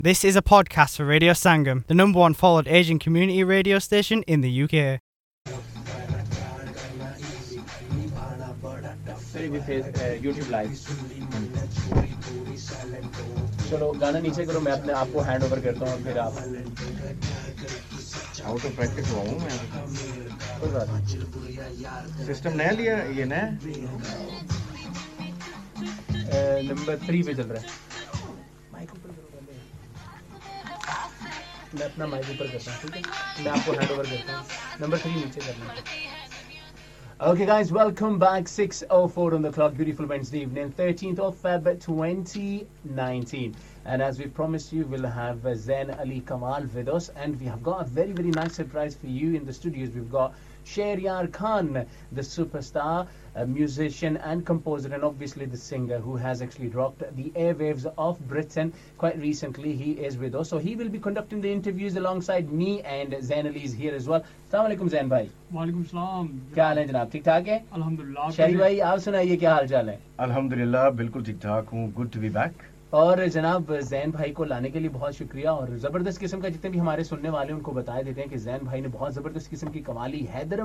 This is a podcast for Radio Sangam, the number one followed Asian community radio station in the UK. YouTube live. चलो गाना नीचे करो, मैं अपने आप को हैंड ओवर करता हूँ, फिर आप आओ तो प्रैक्टिस हुआ हूँ मैं. कोई बात नहीं. सिस्टम नया लिया, ये नया नंबर 3 पे चल रहा है. माइक ऊपर करो पहले. मैं अपना माइक ऊपर करता हूँ, ठीक है? मैं आपको हैंड ओवर करता हूँ. नंबर 3 नीचे करना है. Okay guys, welcome back. 6:04 on the clock. Beautiful Wednesday evening, 13th of Feb 2019. And as we promised you, we'll have Zain Ali Kamal with us. And we have got a very, very nice surprise for you in the studios. We've got Shehryar Khan, the superstar, a musician and composer, and obviously the singer who has actually rocked the airwaves of Britain quite recently. He is with us. So he will be conducting the interviews alongside me, and Zain Ali is here as well. Assalamu alaikum Zain bhai. वालेकुम सलाम. क्या हाल है जनाब, ठीक ठाक है? अल्हम्दुलिल्लाह. शहरी भाई आप सुनाइए, क्या हाल चाल है? अल्हम्दुलिल्लाह बिल्कुल ठीक ठाक हूँ. Good to be back. और जनाब जैन भाई को लाने के लिए बहुत शुक्रिया. और ज़बरदस्त किस्म का जितने भी हमारे सुनने वाले हैं उनको बता देते हैं कि जैन भाई ने बहुत ज़बरदस्त किस्म की कवाली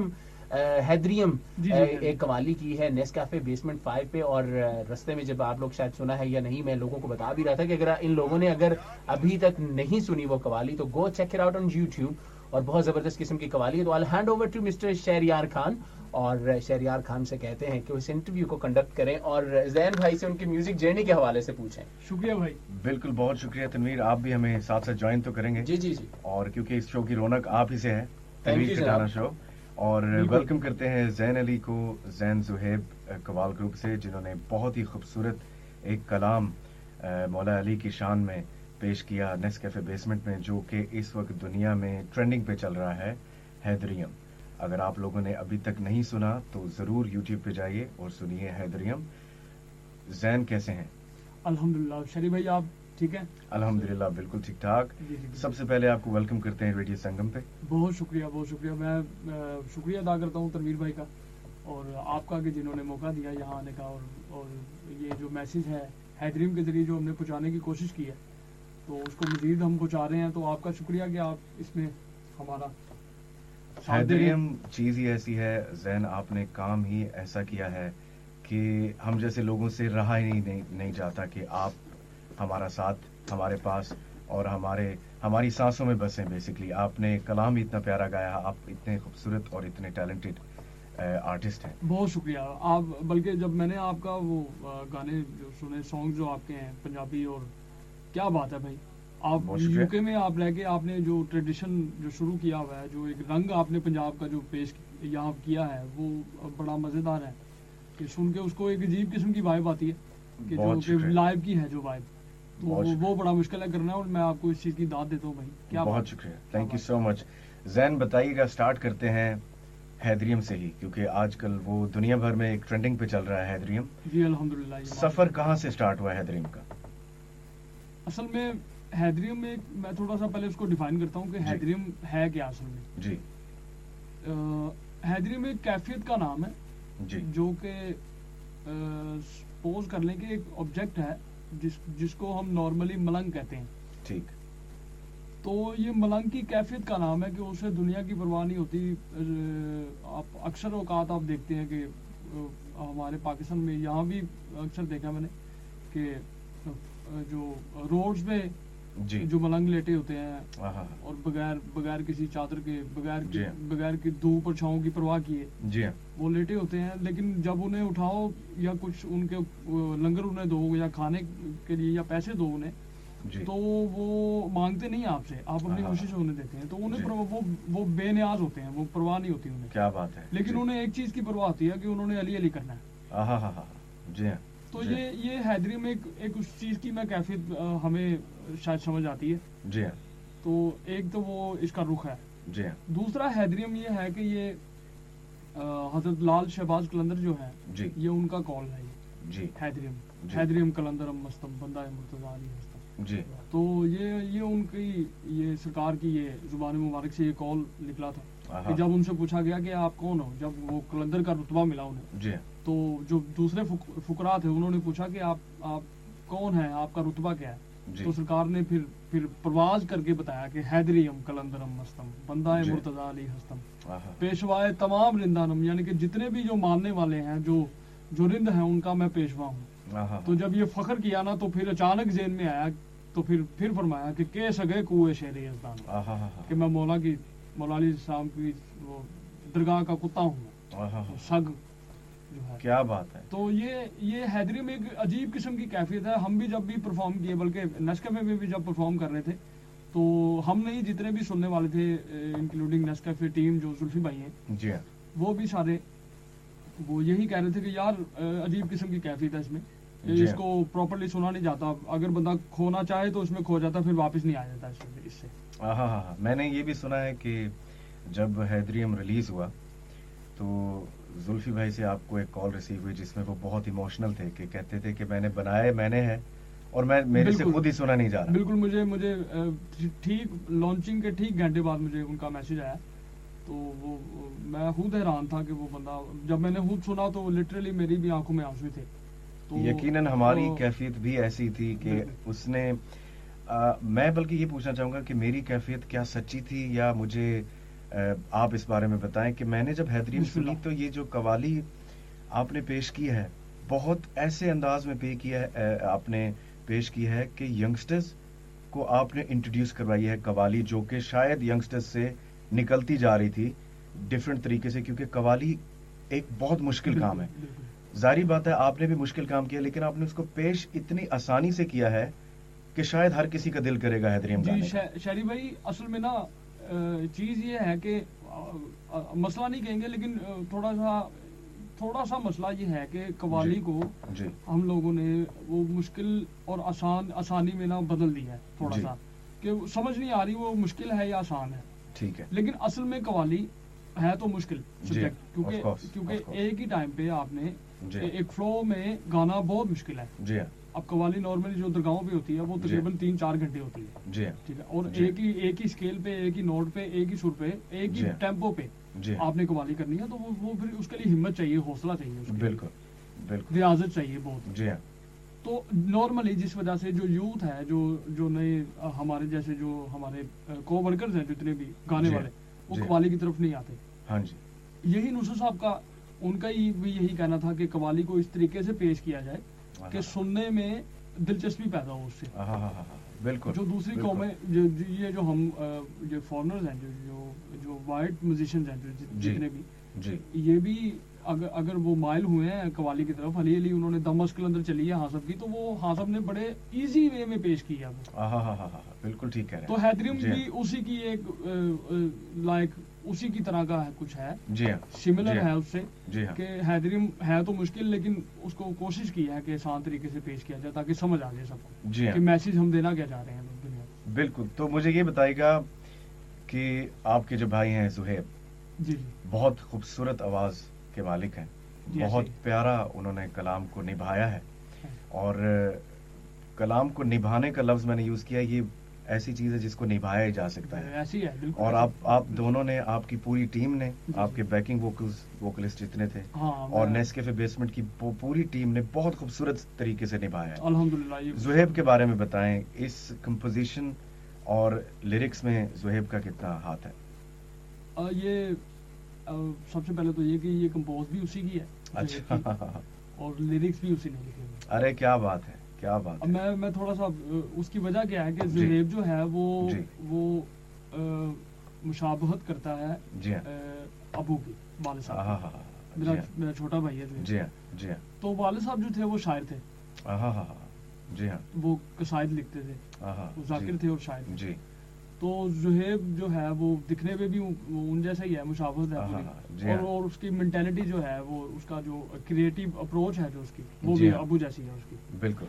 हैदरियम एक कवाली की है नेस्कैफे बेसमेंट 5 पे. और रास्ते में जब आप लोग शायद सुना है या नहीं, मैं लोगों को बता भी रहा था कि अगर इन लोगों ने अगर अभी तक नहीं सुनी वो कवाली तो go check it out on YouTube. और बहुत ज़बरदस्त किस्म की कवाली है. तो I hand over to mister Shahryar Khan. और शहरयार खान से कहते हैं कि उस इंटरव्यू को कंडक्ट करें और जैन भाई से उनकी म्यूजिक जर्नी के हवाले से पूछें. शुक्रिया भाई. बिल्कुल, बहुत शुक्रिया तनवीर. आप भी हमें साथ साथ ज्वाइन तो करेंगे? जी जी जी. और क्योंकि इस शो की रौनक आप ही से है, तनवीर कटाना शो. और वेलकम करते हैं जैन अली को जैन जुहेब कवाल ग्रुप से, जिन्होंने बहुत ही खूबसूरत एक कलाम मौला अली की शान में पेश किया नेस्कैफे बेसमेंट में, जो कि इस वक्त दुनिया में ट्रेंडिंग पे चल रहा है, हैदरियम. अगर आप लोगों ने अभी तक नहीं सुना तो ज़रूर यूट्यूब पे जाइए और सुनिए हैदरियम. जैन कैसे हैं? अल्हम्दुलिल्लाह. शरी भाई आप ठीक हैं? अल्हम्दुलिल्लाह बिल्कुल ठीक ठाक. सबसे पहले आपको वेलकम करते हैं रेडियो संगम पे. बहुत शुक्रिया, बहुत शुक्रिया. मैं शुक्रिया अदा करता हूँ तनवीर भाई का और आपका कि जिन्होंने मौका दिया यहाँ आने का. और ये जो मैसेज है हैदरियम के ज़रिए जो हमने पहुँचाने की कोशिश की है तो उसको मज़ीद हम पहुँचा रहे हैं. तो आपका शुक्रिया कि आप इसमें हमारा. हैदरियम चीज़ ही ऐसी है जैन, आपने काम ही ऐसा किया है कि हम जैसे लोगों से रहा ही नहीं जाता कि आप हमारा साथ, हमारे पास और हमारी सांसों में बसे. बेसिकली आपने कलाम ही इतना प्यारा गाया, आप इतने खूबसूरत और इतने टैलेंटेड आर्टिस्ट हैं. बहुत शुक्रिया आप. बल्कि जब मैंने आपका वो गाने जो सुने, सॉन्ग जो आपके हैं पंजाबी, और क्या बात है भाई. आप यूके में आप रह के आपने जो ट्रेडिशन जो शुरू किया हुआ है, जो एक रंग आपने पंजाब का जो पेश यहाँ किया है, वो बड़ा मज़ेदार है कि सुन के उसको एक अजीब किस्म की वाइब आती है कि जो लाइव की है जो वाइब, तो वो बड़ा मुश्किल है करना. और मैं आपको इस चीज़ की दाद देता हूँ भाई. क्या बहुत शुक्रिया, thank you so much. Jain बताइएगा, स्टार्ट करते हैं हैदरियम से ही, क्योंकि आजकल वो दुनिया भर में एक ट्रेंडिंग पे चल रहा है हैदरियम. जी अल्हम्दुलिल्लाह. सफ़र कहाँ से स्टार्ट हुआ हैदरियम का? असल में हैदरियम में मैं थोड़ा सा पहले उसको डिफाइन करता हूँ कि हैदरियम है क्या असल में. जी. हैदरियम एक कैफियत का नाम है जी, जो कि सपोज कर लें कि एक ऑब्जेक्ट है जिसको हम नॉर्मली मलंग कहते हैं. ठीक. तो ये मलंग की कैफियत का नाम है कि उसे दुनिया की परवाह नहीं होती. आप अक्सर औकात आप देखते हैं कि हमारे पाकिस्तान में, यहाँ भी अक्सर देखा मैंने कि जो रोड्स पे जो मलंग लेटे होते हैं और बगैर किसी चादर के, बगैर की धूप और छांव की परवाह किए वो लेटे होते हैं. लेकिन जब उन्हें उठाओ या कुछ उनके लंगर उन्हें दो या खाने के लिए या पैसे दो उन्हें, तो वो मांगते नहीं आपसे, आप अपनी कोशिश उन्हें देते हैं. तो उन्हें वो बेनियाज होते हैं, वो परवाह नहीं होती उन्हें. क्या बात है. लेकिन उन्हें एक चीज की परवाह होती है कि उन्होंने अली अली करना है. जी हाँ. तो ये हैदरी में एक उस चीज की मैं कैफियत हमें शायद समझ आती है. जी हाँ. तो एक तो वो इसका रुख है. जी हाँ. दूसरा हैदरियम ये है कि ये हजरत लाल शहबाज कलंदर जो है जी, ये उनका कॉल है. ये जी हैदरियम कलंदर मस्तम बंदा मुर्तज़ा अली हस्तम जी. तो ये उनकी ये सरकार की ये जुबान मुबारक से ये कॉल निकला था कि जब उनसे पूछा गया कि आप कौन हो, जब वो कलंदर का रुतबा मिला उन्हें जी, तो जो दूसरे फुकरा थे उन्होंने पूछा कि आप कौन है, आपका रुतबा क्या है. تو سرکار نے پھر پرواز کر کے بتایا کہ حیدریم کلندرم مستم بندہ مرتضیٰ علی ہستم پیشوائے تمام رندانم، یعنی کہ جتنے بھی جو ماننے والے ہیں جو رند ہیں ان کا میں پیشوا ہوں. تو جب یہ فخر کیا نا تو پھر اچانک ذہن میں آیا تو پھر فرمایا کہ سگے کوئے شیر یزدان، کہ میں مولا علی السلام کی وہ درگاہ کا کتا ہوں، سگ جو ہے. کیا بات ہے. تو یہ حیدری میں ایک عجیب قسم کی کیفیت ہے. ہم بھی جب بھی پرفارم کیے، بلکہ نیسکیفے میں بھی جب پرفارم کر رہے تھے تو ہم نہیں، جتنے بھی سننے والے تھے انکلوڈنگ نیسکیفے ٹیم جو زلفی بھائی ہیں جی وہ بھی سارے وہ یہی کہہ رہے تھے کہ یار عجیب قسم کی کیفیت ہے اس میں، اس کو پراپرلی سنا نہیں جاتا. اگر بندہ کھونا چاہے تو اس میں کھو جاتا، پھر واپس نہیں آ جاتا اس سے. میں نے یہ بھی سنا ہے کہ جب حیدریم ریلیز ہوا تو زلفی بھائی سے آپ کو ایک کال ریسیو ہوئی جس میں وہ بہت ایموشنل تھے، کہ کہتے تھے کہ میں نے بنایا میں نے ہے اور میرے سے خود ہی سنا نہیں جا رہا. بالکل. مجھے ٹھیک لانچنگ کے ٹھیک گھنٹے بعد مجھے ان کا میسج آیا تو وہ میں خود حیران تھا کہ وہ بندہ، جب میں نے خود سنا تو لٹرلی میری بھی آنکھوں میں آنسو تھے. تو یقیناً ہماری کیفیت بھی ایسی تھی کہ اس نے میں بلکہ یہ پوچھنا چاہوں گا کہ میری کیفیت کیا سچی تھی یا مجھے آپ اس بارے میں بتائیں کہ میں نے جب حیدریم سنی تو یہ جو قوالی آپ نے پیش کی ہے بہت ایسے انداز میں آپ نے پیش کی ہے کہ ینگسٹرز کو آپ نے انٹروڈیوس کروائی ہے قوالی، جو کہ شاید ینگسٹرز سے نکلتی جا رہی تھی ڈفرینٹ طریقے سے، کیونکہ قوالی ایک بہت مشکل کام ہے. ظاہری بات ہے آپ نے بھی مشکل کام کیا، لیکن آپ نے اس کو پیش اتنی آسانی سے کیا ہے کہ شاید ہر کسی کا دل کرے گا حیدریم گانے کا. شہری بھائی اصل میں نا چیز یہ ہے کہ مسئلہ نہیں کہیں گے لیکن تھوڑا سا مسئلہ یہ ہے کہ قوالی کو ہم لوگوں نے وہ مشکل اور آسانی میں نا بدل دیا ہے تھوڑا سا، کہ سمجھ نہیں آ رہی وہ مشکل ہے یا آسان ہے. ٹھیک ہے. لیکن اصل میں قوالی ہے تو مشکل سبجیکٹ، کیونکہ ایک ہی ٹائم پہ آپ نے ایک فلو میں گانا بہت مشکل ہے. جی ہاں. اب قوالی نارملی جو درگاہوں پہ ہوتی ہے وہ تقریباً 3-4 گھنٹے ہوتی ہے. جی ہاں. ٹھیک ہے. اور ایک ہی اسکیل پہ، ایک ہی نوٹ پہ، ایک ہی سر پہ، ایک ہی ٹیمپو پہ آپ نے قوالی کرنی ہے، تو وہ پھر اس کے لیے ہمت چاہیے، حوصلہ چاہیے، بالکل ریاضت چاہیے بہت. جی ہاں. تو نارملی جس وجہ سے جو یوتھ ہے، جو نئے ہمارے جیسے جو ہمارے کو ورکرز ہیں جتنے بھی گانے والے، وہ قوالی کی طرف نہیں آتے. ہاں جی. یہی نصرت صاحب کا ان کا بھی یہی کہنا تھا کہ قوالی کو اس طریقے سے پیش کیا جائے کہ سننے میں دلچسپی پیدا ہو اس سے. بالکل. جو دوسری قومیں یہ جو ہم جو فارنرز ہیں، جو وائٹ میوزیشنز ہیں جتنے بھی، یہ بھی اگر وہ مائل ہوئے ہیں قوالی کی طرف، علی انہوں نے دمشق اندر چلی ہے حاسب کی، تو وہ حاسب نے بڑے ایزی وے میں پیش کیا. بالکل ٹھیک ہے. تو حیدریم بھی اسی کی ایک لائک اسی کی طرح کا کچھ ہے. جی ہاں. سملر ہے اس سے. جی ہاں. کہ حیدریم ہے تو مشکل لیکن اس کو کوشش کی ہے کہ آسان طریقے سے پیش کیا جائے تاکہ سمجھ آ جائے سب کو. جی ہاں. کہ میسج ہم دینا کیا چاہ رہے ہیں دنیا کو. بالکل. تو مجھے یہ بتائے گا کہ آپ کے جو بھائی ہیں زہیب، جی بہت خوبصورت آواز کے مالک ہیں، بہت پیارا انہوں نے کلام کو نبھایا ہے، اور کلام کو نبھانے کا لفظ میں نے یوز کیا، یہ ایسی چیز ہے جس کو نبھایا ہی جا سکتا ہے. ایسی ہے بالکل. اور آپ دونوں نے، آپ کی پوری ٹیم نے، آپ کے بیکنگ ووکلسٹ جتنے تھے اور نیسکیفے بیسمنٹ کی پوری ٹیم نے بہت خوبصورت طریقے سے نبھایا ہے. الحمدللہ. زہیب کے بارے میں بتائیں، اس کمپوزیشن اور لیرکس میں زہیب کا کتنا ہاتھ ہے؟ یہ سب سے پہلے تو یہ کہ یہ کمپوز بھی اسی کی ہے. اچھا. اور لیرکس بھی اسی نے لکھے. ارے کیا بات ہے، کیا بات ہے. میں تھوڑا سا اس کی وجہ کیا ہے کہ زہیب جو ہے وہ مشابہت کرتا ہے ابو کی، والد صاحب. میرا چھوٹا بھائی ہے. جی ہاں. جی ہاں. تو والد صاحب جو تھے وہ شاعر تھے. جی ہاں. وہ قصائد لکھتے تھے، وہ ذاکر تھے اور شاعر. جی. تو زہیب جو ہے وہ دکھنے میں بھی ان جیسا ہی ہے، مشابہت ہے پوری. اور اس کی مینٹالٹی جو ہے، وہ اس کا جو کریٹو اپروچ ہے جو اس کی، وہ بھی ابو جیسی ہے اس کی. بالکل.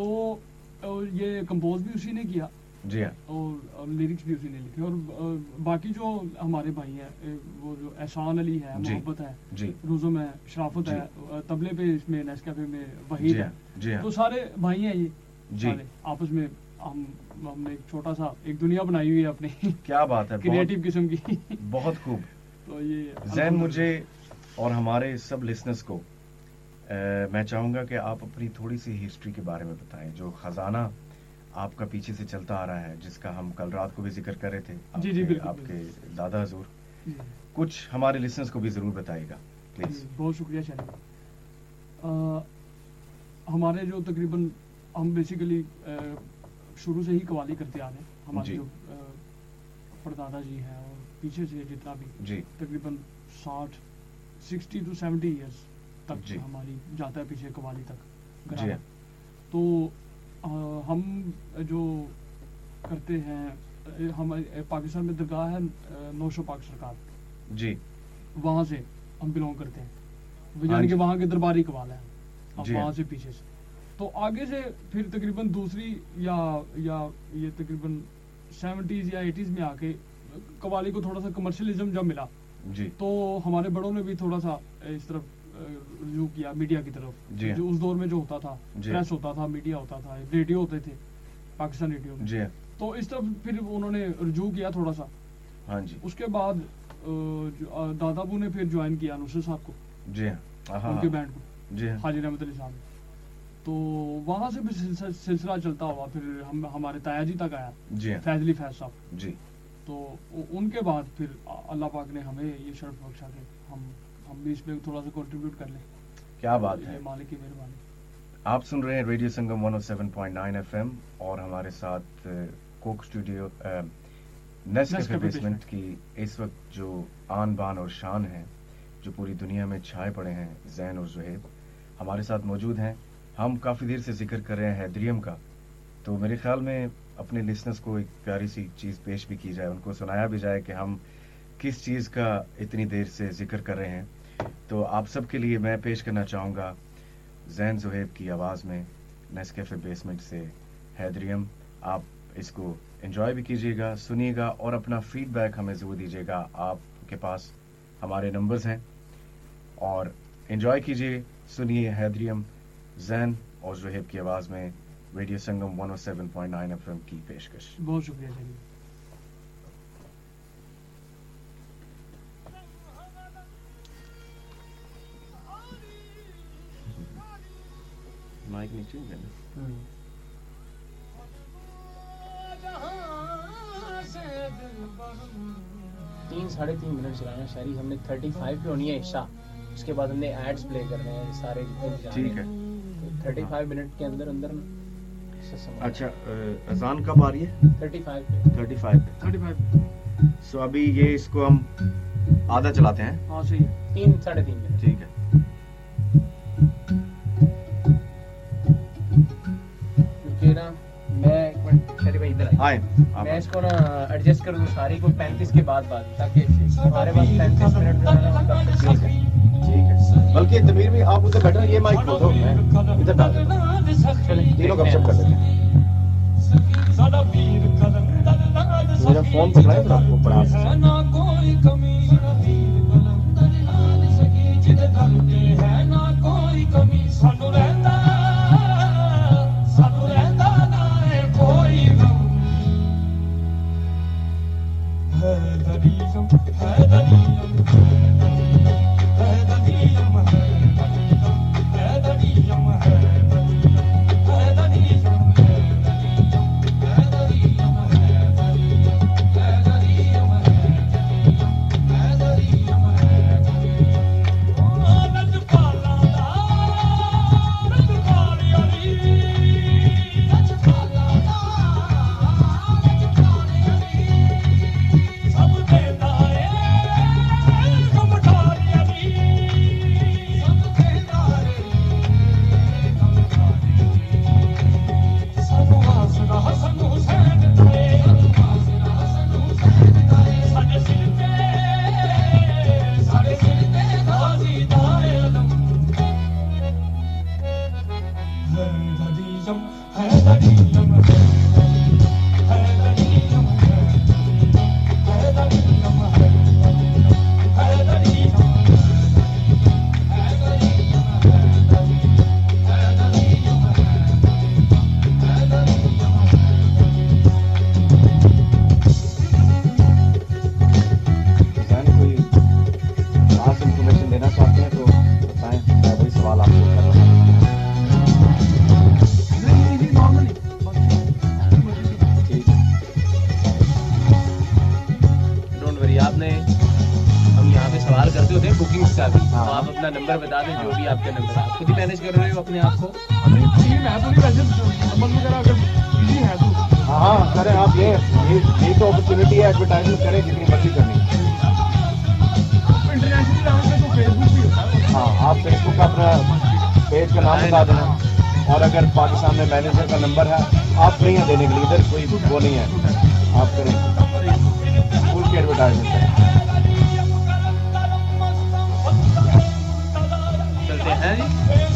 تو یہ کمپوز بھی اسی نے کیا. جی ہاں. اور لیرکس بھی اسی نے لکھے. اور باقی جو ہمارے بھائی ہیں، وہ جو احسان علی ہے، محبت ہے، رزم ہے، شرافت ہے، طبلے پہ اس میں نیسکیفے میں وحید ہے. تو سارے بھائی ہیں یہ آپس میں. ہم نے ایک چھوٹا سا ایک دنیا بنائی ہوئی ہے اپنی. کیا بات ہے، کریٹو قسم کی. بہت خوب. تو یہ زین، مجھے اور ہمارے سب لسنرز کو میں چاہوں گا کہ آپ اپنی تھوڑی سی ہسٹری کے بارے میں بتائیں، جو خزانہ آپ کا پیچھے سے چلتا آ رہا ہے, جس کا ہم کل رات کو بھی ذکر کر رہے تھے, جی بالکل, آپ کے دادا حضور, کچھ ہمارے لسنرز کو بھی ضرور بتائیے گا پلیز. بہت شکریہ شریف. ہمارے جو تقریباً ہم بیسیکلی شروع سے ہی قوالی کرتے آ رہے ہیں. ہمارے جو پردادا جی ہیں اور پیچھے سے جتنا بھی تقریباً 60 to 70 ایئرس تک ہماری جاتا ہے پیچھے قوالی تک گرانا. تو ہم جو کرتے ہیں, ہم پاکستان میں درگاہ ہے نوشو پاک سرکار, جی وہاں سے ہم بلونگ کرتے ہیں, یعنی کہ وہاں کے درباری قوال ہیں ہم, وہاں سے پیچھے سے. تو آگے سے پھر تقریباً دوسری یا یہ تقریباً 70s یا 80s میں آ کے قوالی کو تھوڑا سا کمرشلزم جب ملا, تو ہمارے بڑوں نے بھی تھوڑا سا اس طرف رجوع کیا میڈیا کی طرف. جو اس دور میں جو ہوتا تھا, پریس ہوتا تھا, میڈیا ہوتا تھا, ریڈیو ہوتے تھے, پاکستان ریڈیو, تو اس طرف پھر انہوں نے رجوع کیا تھوڑا سا. اس کے بعد دادا ابو نے پھر جوائن کیا نصرت صاحب کو, ان کے بینڈ کو, حاجی رحمت علی صاحب. تو وہاں سے بھی سلسلہ چلتا ہوا, پھر ہمارے تایا جی تک آیا, فیض علی فیض صاحب. تو ان کے بعد پھر اللہ پاک نے ہمیں یہ شرف بخشا کہ ہم بھی اس میں تھوڑا سا کنٹریبیوٹ کر لیں. کیا بات ہے, مالک کی مہربانی. آپ سن رہے ہیں ریڈیو سنگم 107.9 FM, اور ہمارے ساتھ کوک اسٹوڈیو نیسکیفے بیسمنٹ کی اس وقت جو آن بان اور شان ہیں, جو پوری دنیا میں چھائے پڑے ہیں, زین اور زہیب ہمارے ساتھ موجود ہیں. ہم کافی دیر سے ذکر کر رہے ہیں حیدریم کا, تو میرے خیال میں اپنے لسنرز کو ایک پیاری سی چیز پیش بھی کی جائے, ان کو سنایا بھی جائے کہ ہم کس چیز کا اتنی دیر سے ذکر کر رہے ہیں. تو آپ سب کے لیے میں پیش کرنا چاہوں گا زین زہیب کی آواز میں نیسکیفے بیسمنٹ سے حیدریم. آپ اس کو انجوائے بھی کیجیے گا, سنیے گا, اور اپنا فیڈ بیک ہمیں ضرور دیجیے گا. آپ کے پاس ہمارے نمبرز ہیں, اور انجوائے کیجیے, سنیے حیدریم زین اور زہیب کی آواز میں ریڈیو سنگم 107.9 FM کی پیشکش. بہت شکریہ جی. مائک نیچے ہے نا. 3-3.5 منٹ چلانا شہری. ہم نے 35 پہ ہونی ہے عشاء, اس کے بعد ہم نے ایڈز پلے کرنے ہیں سارے. ٹھیک ہے, 35 منٹ کے اندر. اچھا, اذان کب آ رہی ہے؟ 35 سو ابھی یہ اس کو ہم آدھا چلاتے ہیں. ہاں صحیح, 3-3.5 منٹ. ٹھیک ہے. کیونکہ نا میں ایک منٹ شریف بھائی ادھر آئے, میں اس کو نا ایڈجسٹ کر دوں ساری کو 35 کے بعد, تاکہ ہمارے پاس 35 منٹ جو ہے نا. ٹھیک ہے, بلکہ تمیر بھی آپ ادھر بیٹھے, یہ مائک کھول دو, میں ادھر ڈال دیتا ہوں, تینوں گپ شپ کر لیتے ہیں. میرا فون پکڑا ہے آپ کو پڑا. جی آپ نے ہم یہاں پہ سوال کرتے ہوتے ہیں بکنگس کا بھی, تو آپ اپنا نمبر بتا دیں, جو بھی آپ کا نمبر ہے. آپ خود ہی مینیج کر رہے ہو اپنے آپ کو؟ ٹیم ہے تو نہیں, ویسے نمبر وغیرہ اگر ایزی ہے تو ہاں کریں آپ. یہ تو اپرچونیٹی ہے, ایڈورٹائزمنٹ کریں جتنی مرضی کرنی. انٹرنیشنل لیول پہ تو فیس بک بھی ہوتا ہے. ہاں آپ فیس بک کا اپنا پیج کا نام بتا دینا, اور اگر پاکستان میں مینیجر کا نمبر ہے آپ فری ہیں دینے کے لیے, ادھر کوئی وہ نہیں ہے, آپ کریں فل کی ایڈورٹائزمنٹ کریں. چلتے ہیں جی.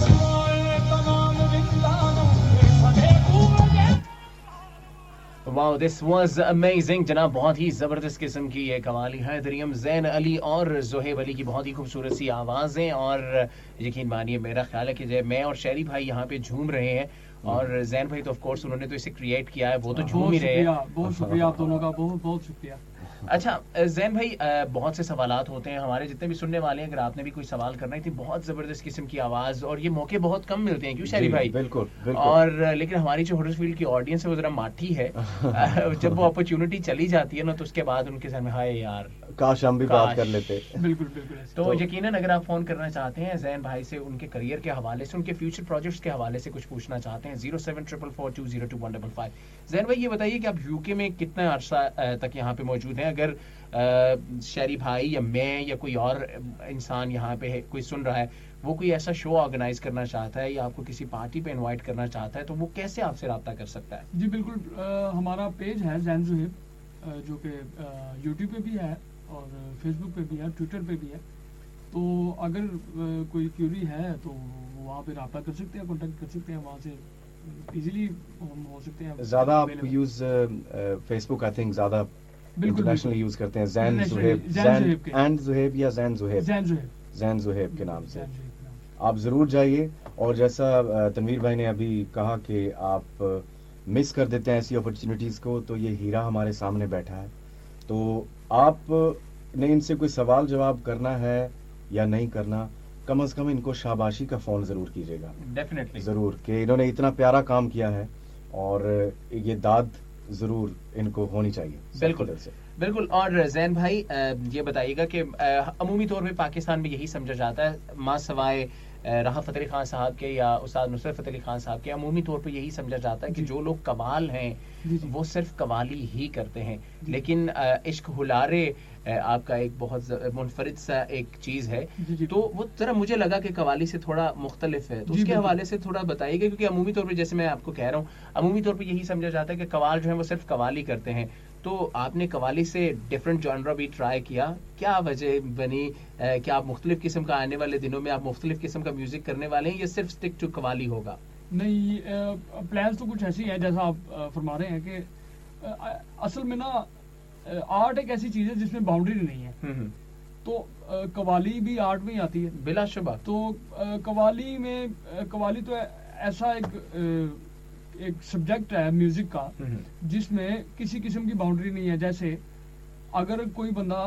واو دس واز امیزنگ جناب, بہت ہی زبردست قسم کی یہ قوالی ہے. دریم زین علی اور زہیب علی کی بہت ہی خوبصورت سی آوازیں, اور یقین مانیے میرا خیال ہے کہ میں اور شہری بھائی یہاں پہ جھوم رہے ہیں, اور زین بھائی تو آف کورس انہوں نے تو اسے کریٹ کیا ہے, وہ تو جھوم ہی رہے ہیں. بہت شکریہ آپ دونوں کا, بہت بہت شکریہ. اچھا زین بھائی, بہت سے سوالات ہوتے ہیں ہمارے جتنے بھی سننے والے ہیں, اگر آپ نے بھی کوئی سوال کرنا ہے, تھی بہت زبردست قسم کی آواز, اور یہ موقع بہت کم ملتے ہیں, کیوں شہری بھائی؟ بالکل. اور لیکن ہماری جو ہڈرسفیلڈ کی آڈینس ہے وہ ذرا ماٹھی ہے, جب وہ اپرچونٹی چلی جاتی ہے نا, تو اس کے بعد ان کے ذہن میں ہائے یار کاش ہم بھی بات کر لیتے. بالکل بالکل. تو یقیناً اگر آپ فون کرنا چاہتے ہیں زین بھائی سے, ان کے کریئر کے حوالے سے, ان کے فیوچر پروجیکٹس کے حوالے سے کچھ پوچھنا چاہتے ہیں, 07444202155. زین بھائی یہ بتائیے کہ آپ یو کے میں کتنا عرصہ تک یہاں پہ موجود ہیں؟ اگر شہری بھائی یا میں یا کوئی اور انسان یہاں پہ کوئی سن رہا ہے, وہ کوئی ایسا شو آرگنائز کرنا چاہتا ہے یا آپ کو کسی پارٹی پہ انوائٹ کرنا چاہتا ہے, تو وہ کیسے آپ سے رابطہ کر سکتا ہے؟ جی بالکل, ہمارا پیج ہے زین زہیب, جو کہ یوٹیوب پہ بھی ہے اور فیس بک پہ بھی ہے, ٹویٹر پہ بھی ہے. تو اگر کوئی کیوری ہے تو وہاں پہ رابطہ کر سکتے ہیں, کانٹیکٹ کر سکتے ہیں, وہاں سے ایزیلی ہم ہو سکتے ہیں. زیادہ آپ use Facebook I think زیادہ انٹرنیشنل یوز کرتے ہیں, زین زہیب یا زین زہیب کے نام سے آپ ضرور جائیے. اور جیسا تنویر بھائی نے ابھی کہا کہ آپ مس کر دیتے ہیں ایسی اپرچونیٹیز کو, تو یہ ہیرا ہمارے سامنے بیٹھا ہے, تو آپ نے ان سے کوئی سوال جواب کرنا ہے یا نہیں کرنا, کم از کم ان کو شاباشی کا فون ضرور کیجیے گا. ڈیفینیٹلی ضرور, کہ انہوں نے اتنا پیارا کام کیا ہے, اور یہ داد ضرور ان کو ہونی چاہیے. بالکل بالکل. اور زین بھائی یہ بتائیے گا کہ عمومی طور پہ پاکستان میں یہی سمجھا جاتا ہے, ماں سوائے راحت فتح علی خان صاحب کے یا استاد نصرت فتح علی خان صاحب کے, عمومی طور پہ یہی سمجھا جاتا ہے کہ جو لوگ قوال ہیں وہ صرف قوالی ہی کرتے ہیں. لیکن عشق ہلارے آپ کا ایک بہت منفرد سا ایک چیز ہے, تو وہ ذرا مجھے لگا کہ قوالی سے تھوڑا مختلف ہے, تو اس کے حوالے سے تھوڑا بتائیے گا, کیونکہ عمومی طور پہ جیسے میں آپ کو کہہ رہا ہوں, عمومی طور پہ یہی سمجھا جاتا ہے کہ قوال جو ہے وہ صرف قوالی کرتے ہیں. تو آپ نے قوالی سے ڈفرینٹ جانرا بھی ٹرائی کیا, کیا وجہ بنی کہ آپ مختلف قسم کا, آنے والے دنوں میں آپ مختلف قسم کا میوزک کرنے والے ہیں, یا صرف اسٹک ٹو قوالی ہوگا؟ نہیں, پلانس تو کچھ ایسی ہیں جیسا آپ فرما رہے ہیں کہ اصل میں نا آرٹ ایک ایسی چیز ہے جس میں باؤنڈری نہیں ہے, تو قوالی بھی آرٹ میں ہی آتی ہے بلا شبہ. تو قوالی تو ایسا ایک سبجیکٹ ہے میوزک کا جس میں کسی قسم کی باؤنڈری نہیں ہے. جیسے اگر کوئی بندہ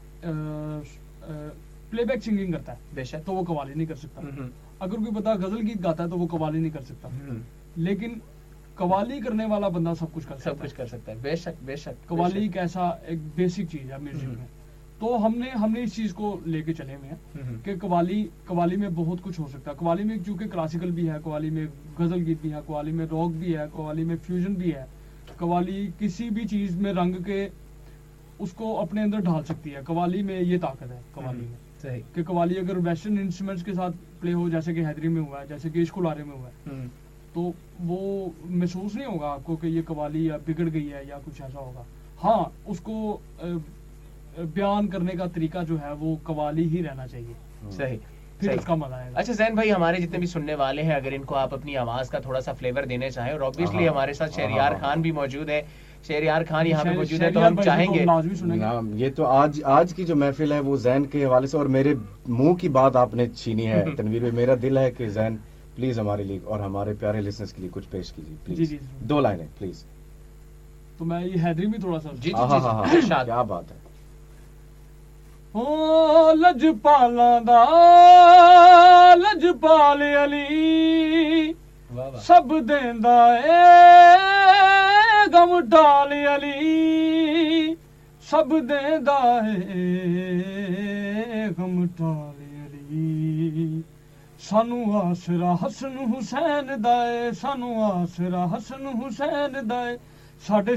پلے بیک سنگنگ کرتا ہے بے شک, تو وہ قوالی نہیں کر سکتا. اگر کوئی بندہ غزل گیت گاتا ہے تو وہ قوالی نہیں کر سکتا. لیکن قوالی کرنے والا بندہ سب کچھ کر سکتا ہے. بے شک بے شک. قوالی ایک ایسا ایک بیسک چیز ہے میوزک میں. تو ہم نے اس چیز کو لے کے چلے ہوئے ہیں کہ قوالی میں بہت کچھ ہو سکتا ہے. قوالی میں چونکہ کلاسیکل بھی ہے, قوالی میں غزل گیت بھی ہے, قوالی میں راک بھی ہے, قوالی میں فیوژن بھی ہے. قوالی کسی بھی چیز میں رنگ کے اس کو اپنے اندر ڈھال سکتی ہے. قوالی میں یہ طاقت ہے قوالی میں کہ قوالی اگر ویسٹرن انسٹرومنٹس کے ساتھ پلے ہو, جیسے کہ حیدری میں ہوا ہے, جیسے کہ عشق الارے میں ہوا ہے, تو وہ محسوس نہیں ہوگا آپ کو کہ یہ قوالی یا بگڑ گئی ہے یا کچھ ایسا ہوگا. ہاں, اس کو بیان کرنے کا طریقہ جو ہے وہ قوالی ہی رہنا چاہیے. صحیح, پھر اس کا مزہ آئے گا. اچھا زین بھائی, ہمارے جتنے بھی سننے والے ہیں, اگر ان کو آپ اپنی آواز کا تھوڑا سا فلیور دینے چاہیں, اور obviously ہمارے ساتھ شہریار خان بھی موجود ہے, شہریار خان یہاں پہ موجود ہے, تو ہم چاہیں گے یہ تو آج کی جو محفل ہے وہ زین کے حوالے سے, اور میرے منہ کی بات آپ نے چھینی ہے تنویر بھائی. میرا دل ہے کہ زین پلیز ہمارے لیے اور ہمارے پیارے لسنرز کے لیے کچھ پیش کیجیے پلیز, 2 لائنیں پلیز. تو میں یہ حیدری بھی تھوڑا سا. جی کیا بات ہے. لجپالاں دا لجپال علی سب دیندا اے غم ٹال علی, سب دیندا ہے غم ٹالے علی سانو آسرا حسن حسین دا اے سانو آسرا حسن حسین دا اے ساڈے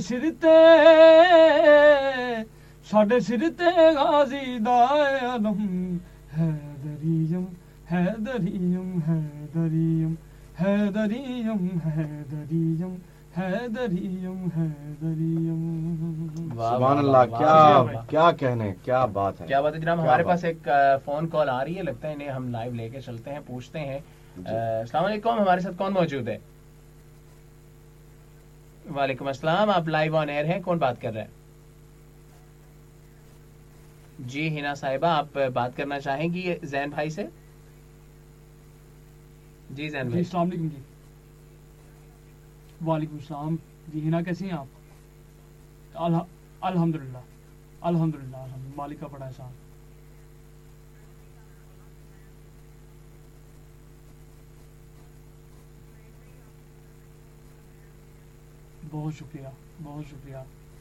سر تے غازی دا اے علم حیدریم حیدریم حیدریم حیدریم حیدریم حیدریم حیدریم. سبحان اللہ, کیا کہنے, کیا بات ہے, کیا بات ہے جناب. ہمارے پاس ایک فون کال آ رہی ہے, لگتا ہے انہیں ہم لائیو لے کے چلتے ہیں, پوچھتے ہیں. السلام علیکم, ہمارے ساتھ کون موجود ہے؟ وعلیکم السلام, آپ لائیو آن ایئر ہیں, کون بات کر رہے ہیں؟ جی ہنا صاحبہ, آپ بات کرنا چاہیں گی زین بھائی سے؟ جی زین بھائی. السلام علیکم. جی وعلیکم السلام. جی ہنا کیسے ہیں آپ؟ الحمدللہ الحمدللہ مالک کا بڑا احسان. بہت شکریہ, بہت شکریہ.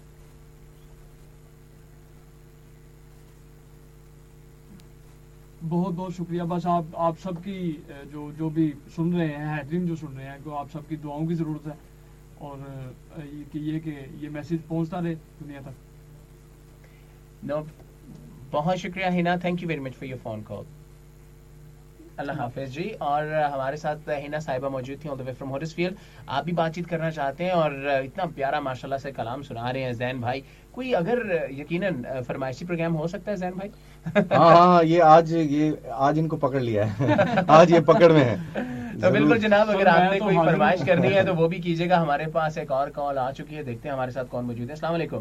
بہت بہت شکریہ. بس آپ سب کی جو بھی سن رہے ہیں, حیدرین جو سن رہے ہیں, تو آپ سب کی دعاؤں کی ضرورت ہے, اور کہ یہ میسج پہنچتا رہے دنیا تک. نو, بہت شکریہ Hina, thank you very much for your phone call. اللہ حافظ جی. اور ہمارے ساتھ ہنا صاحبہ موجود تھیں آل دی وے فرام ہڈرسفیلڈ. آپ بھی بات چیت کرنا چاہتے ہیں اور اتنا پیارا ماشاءاللہ سے کلام سنا رہے ہیں زین بھائی. کوئی اگر یقیناً فرمائشی پروگرام ہو سکتا ہے زین بھائی؟ ہاں, یہ آج ان کو پکڑ لیا ہے, آج یہ پکڑ میں ہے. تو بالکل جناب, اگر آپ نے کوئی فرمائش کرنی ہے تو وہ بھی کیجیے گا. ہمارے پاس ایک اور کال آ چکی ہے, دیکھتے ہیں ہمارے ساتھ کون موجود ہے. السلام علیکم.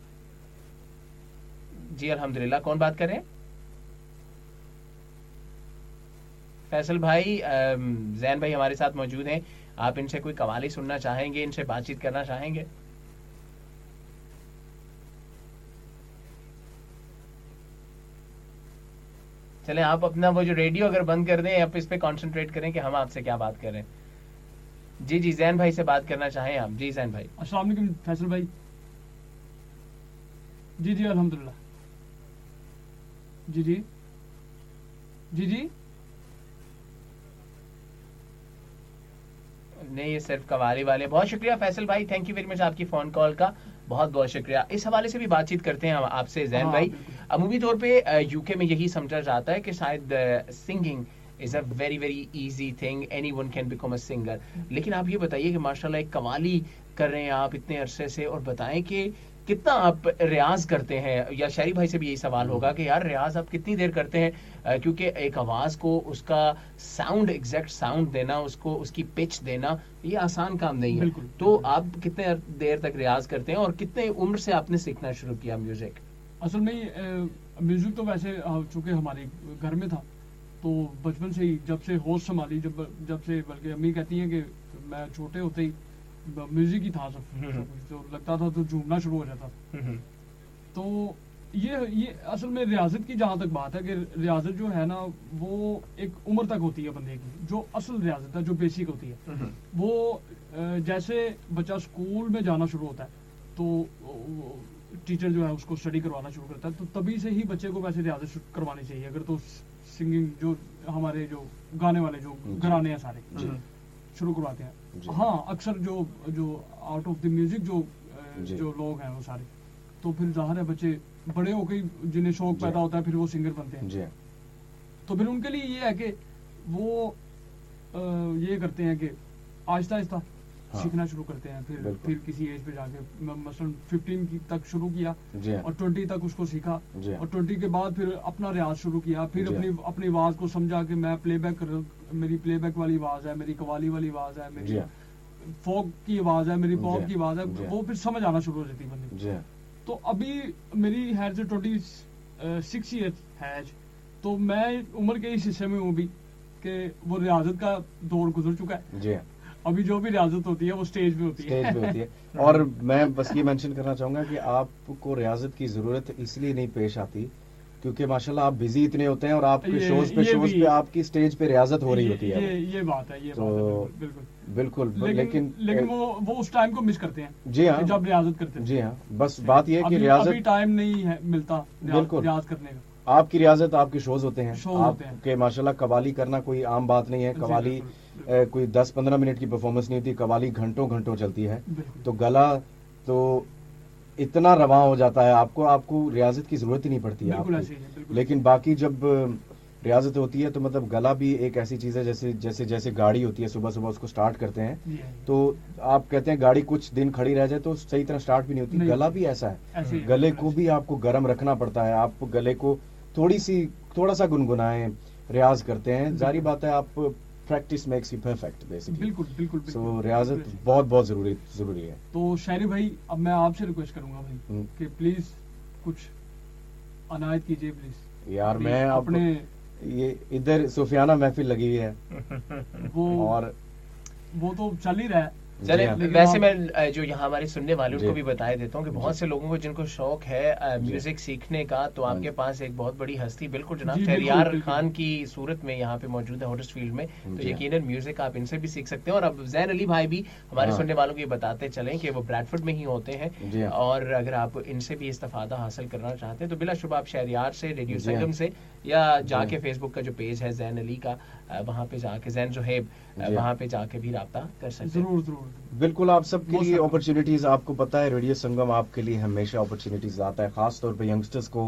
جی الحمدللہ, کون بات کر رہے ہیں؟ فیصل بھائی. زین بھائی ہمارے ساتھ موجود ہیں, آپ ان سے کوئی قوالی سننا چاہیں گے, ان سے بات چیت کرنا چاہیں گے؟ چلیں آپ اپنا وہ جو ریڈیو اگر بند کر دیں, آپ اس پہ کانسنٹریٹ کریں کہ ہم آپ سے کیا بات کر رہے ہیں. جی زین بھائی سے بات کرنا چاہیں آپ؟ جی زین بھائی. السلام علیکم فیصل بھائی. جی الحمدللہ. جی نہیں, یہ صرف قوالی والے. بہت شکریہ فیصل بھائی, تھینک یو ویری مچ آپ کی فون کال کا, بہت بہت شکریہ. اس حوالے سے بھی بات چیت کرتے ہیں آپ سے زین بھائی. عمومی طور پہ یو کے میں یہی سمجھا جاتا ہے کہ شاید singing is a very very easy thing, anyone can become a singer. لیکن آپ یہ بتائیے کہ ماشاءاللہ ایک قوالی کر رہے ہیں آپ اتنے عرصے سے, اور بتائیں کہ کتنا آپ ریاض کرتے ہیں, یا شہری بھائی سے بھی یہی سوال ہوگا کہ یار ریاض آپ کتنی دیر کرتے ہیں, کیونکہ ایک آواز کو اس کا ساؤنڈ, ایگزیکٹ ساؤنڈ دینا, اس کی پچ دینا, یہ آسان کام نہیں ہے. تو آپ کتنے دیر تک ریاض کرتے ہیں, اور کتنے عمر سے آپ نے سیکھنا شروع کیا میوزک؟ اصل میں میوزک تو ویسے چونکہ ہمارے گھر میں تھا, تو بچپن سے ہی جب سے ہوش سنبھالی, جب سے, بلکہ امی کہتی ہیں کہ میں چھوٹے ہوتے ہی میوزک ہی تھا سب کچھ, جو لگتا تھا تو جھومنا شروع ہو جاتا. تو یہ اصل میں ریاضت کی جہاں تک بات ہے کہ ریاضت جو ہے نا وہ ایک عمر تک ہوتی ہے بندے کی, جو اصل ریاضت ہے جو بیسک ہوتی ہے. وہ جیسے بچہ اسکول میں جانا شروع ہوتا ہے تو ٹیچر جو ہے اس کو اسٹڈی کروانا شروع کرتا ہے, تو تبھی سے ہی بچے کو ویسے ریاضت کروانی چاہیے. اگر تو سنگنگ جو ہمارے جو گانے والے جو گھرانے ہیں سارے شروع کرواتے ہیں. ہاں اکثر جو آؤٹ آف دی میوزک جو لوگ ہیں وہ سارے, تو پھر ظاہر ہے بچے بڑے ہو کے جنہیں شوق پیدا ہوتا ہے پھر وہ سنگر بنتے ہیں. تو پھر ان کے لیے یہ ہے کہ وہ یہ کرتے ہیں کہ آہستہ آہستہ سیکھنا شروع کرتے ہیں. پھر کسی ایج پہ جا کے مثلاً 15 تک شروع کیا, اور 20 تک اس کو سیکھا, اور 20 کے بعد پھر اپنا ریاض شروع کیا. پھر اپنی آواز کو سمجھا کہ میں پلے بیک میری پلے بیک والی آواز ہے, میری قوالی والی آواز ہے, میری فوک کی آواز ہے, میری پاپ کی آواز ہے. وہ پھر سمجھ آنا شروع ہو جاتی بندے. تو ابھی میری ہے 26 ایئر ہے, تو میں عمر کے اس حصے میں ہوں بھی کہ وہ ریاضت کا دور گزر چکا ہے. ابھی جو بھی ریاضت ہوتی ہے وہ اسٹیج پہ ہوتی ہے. اور میں بس یہ مینشن کرنا چاہوں گا کہ آپ کو ریاضت کی ضرورت اس لیے نہیں پیش آتی کیونکہ ماشاءاللہ آپ بزی اتنے ہوتے ہیں اور آپ کے شوز پہ آپ کی اسٹیج پہ ریاضت ہو رہی ہوتی ہے. یہ بات ہے, یہ بالکل. لیکن وہ اس ٹائم کو مس کرتے ہیں. جی ہاں, جب ریاضت کرتے ہیں. جی ہاں, بس بات یہ ہے کہ ریاضت ٹائم نہیں ہے ملتا بالکل ریاض کرنے کا. آپ کی ریاضت آپ کے شوز ہوتے ہیں, آپ کے ماشاءاللہ قوالی کرنا کوئی عام بات نہیں ہے. قوالی کوئی 10-15 منٹ کی پرفارمنس نہیں ہوتی, قوالی گھنٹوں گھنٹوں چلتی ہے. تو گلا تو اتنا رواں ہو جاتا ہے آپ کو ریاضت کی ضرورت ہی نہیں پڑتی ہے آپ کو. لیکن باقی جب ریاضت ہوتی ہے تو مطلب گلا بھی ایک ایسی چیز ہے جیسے گاڑی ہوتی ہے, صبح صبح اس کو سٹارٹ کرتے ہیں تو آپ کہتے ہیں گاڑی کچھ دن کھڑی رہ جائے تو صحیح طرح سٹارٹ بھی نہیں ہوتی. گلا بھی ایسا ہے, گلے کو بھی آپ کو گرم رکھنا پڑتا ہے. آپ گلے کو تھوڑا سا گنگنائیں, ریاض کرتے ہیں. ظاہری بات ہے آپ practice makes you perfect basically. بالکل. سو ریاضت بہت ضروری ہے. تو شہری بھائی, اب میں آپ سے ریکویسٹ کروں گا بھائی کہ پلیز کچھ عنایت کیجیے پلیز. یار میں اپنے یہ ادھر صوفیانہ محفل لگی ہوئی ہے اور وہ تو چل ہی رہا ہے. چلے ویسے میں جو یہاں ہمارے سننے والوں کو بھی بتا دیتا ہوں کہ بہت سے لوگوں کو جن کو شوق ہے میوزک سیکھنے کا, تو آپ کے پاس ایک بہت بڑی ہستی بالکل جناب شہریار خان کی صورت میں یہاں پہ موجود ہے ہورس فیلڈ میں. تو یقیناً میوزک آپ ان سے بھی سیکھ سکتے ہیں. اور اب زین علی بھائی بھی ہمارے سننے والوں کو یہ بتاتے چلیں کہ وہ بریڈفورڈ میں ہی ہوتے ہیں, اور اگر آپ ان سے بھی استفادہ حاصل کرنا چاہتے ہیں تو بلا شبہ آپ شہریار سے, ریڈیو سنگم سے, یا جا کے فیس بک کا جو پیج ہے زین علی کا, وہاں پہ جا کے زین زہیب, وہاں پہ جا کے بھی رابطہ کر سکتے ہیں. ضرور. بالکل, آپ سب کے لیے اپرچونیٹیز, آپ کو پتا ہے ریڈیو سنگم آپ کے لیے ہمیشہ اپرچونیٹیز آتا ہے. خاص طور پہ ینگسٹرز کو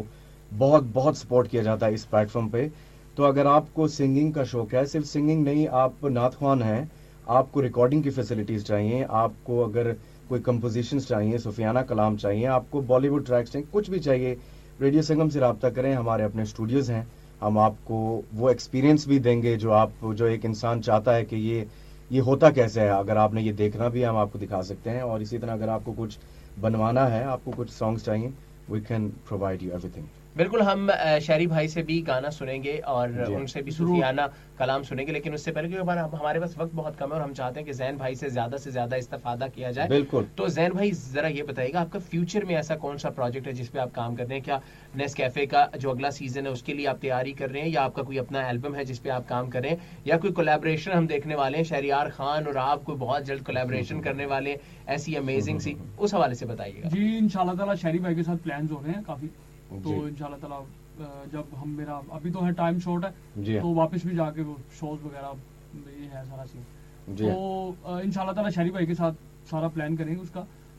بہت سپورٹ کیا جاتا ہے اس پلیٹ فارم پہ. تو اگر آپ کو سنگنگ کا شوق ہے, صرف سنگنگ نہیں, آپ نعت خوان ہیں, آپ کو ریکارڈنگ کی فیسلٹیز چاہیے, آپ کو اگر کوئی کمپوزیشنز چاہیے, صوفیانہ کلام چاہیے, آپ کو بالی ووڈ ٹریکس چاہیے, کچھ بھی چاہیے, ریڈیو سنگم سے رابطہ کریں. ہمارے اپنے اسٹوڈیوز ہیں, ہم آپ کو وہ ایکسپیرینس بھی دیں گے جو ایک انسان چاہتا ہے کہ یہ ہوتا کیسے ہے. اگر آپ نے یہ دیکھنا بھی ہے ہم آپ کو دکھا سکتے ہیں. اور اسی طرح اگر آپ کو کچھ بنوانا ہے, آپ کو کچھ سانگس چاہیے, we can provide you everything. بالکل, ہم شہری بھائی سے بھی گانا سنیں گے اور ان سے بھی صوفیانہ کلام سنیں گے, لیکن اس سے پہلے کیونکہ ہمارے پاس وقت بہت کم ہے اور ہم چاہتے ہیں کہ زین بھائی سے زیادہ استفادہ کیا جائے. بالکل. تو زین بھائی ذرا یہ بتائیے گا آپ کا فیوچر میں ایسا کون سا پروجیکٹ ہے جس پہ آپ کام کر رہے ہیں؟ کیا نیس کیفے کا جو اگلا سیزن ہے اس کے لیے آپ تیاری کر رہے ہیں, یا آپ کا کوئی اپنا البم ہے جس پہ آپ کام کر رہے ہیں, یا کوئی کولیبریشن ہم دیکھنے والے ہیں شہریار خان اور آپ کو بہت جلد کولیبریشن کرنے والے ہیں ایسی امیزنگ سی, اس حوالے سے بتائیے گا. جی انشاءاللہ تعالیٰ شہری بھائی کے ساتھ پلانز ہو رہے ہیں کافی, تو انشاءاللہ تعالیٰ جب ہم میرا ابھی تو ہے ٹائم شارٹ ہے, تو واپس بھی جا کے وہ شوز وغیرہ یہ ہے سارا سین, تو انشاءاللہ تعالیٰ شہری بھائی کے ساتھ سارا پلان کریں گے اس کا.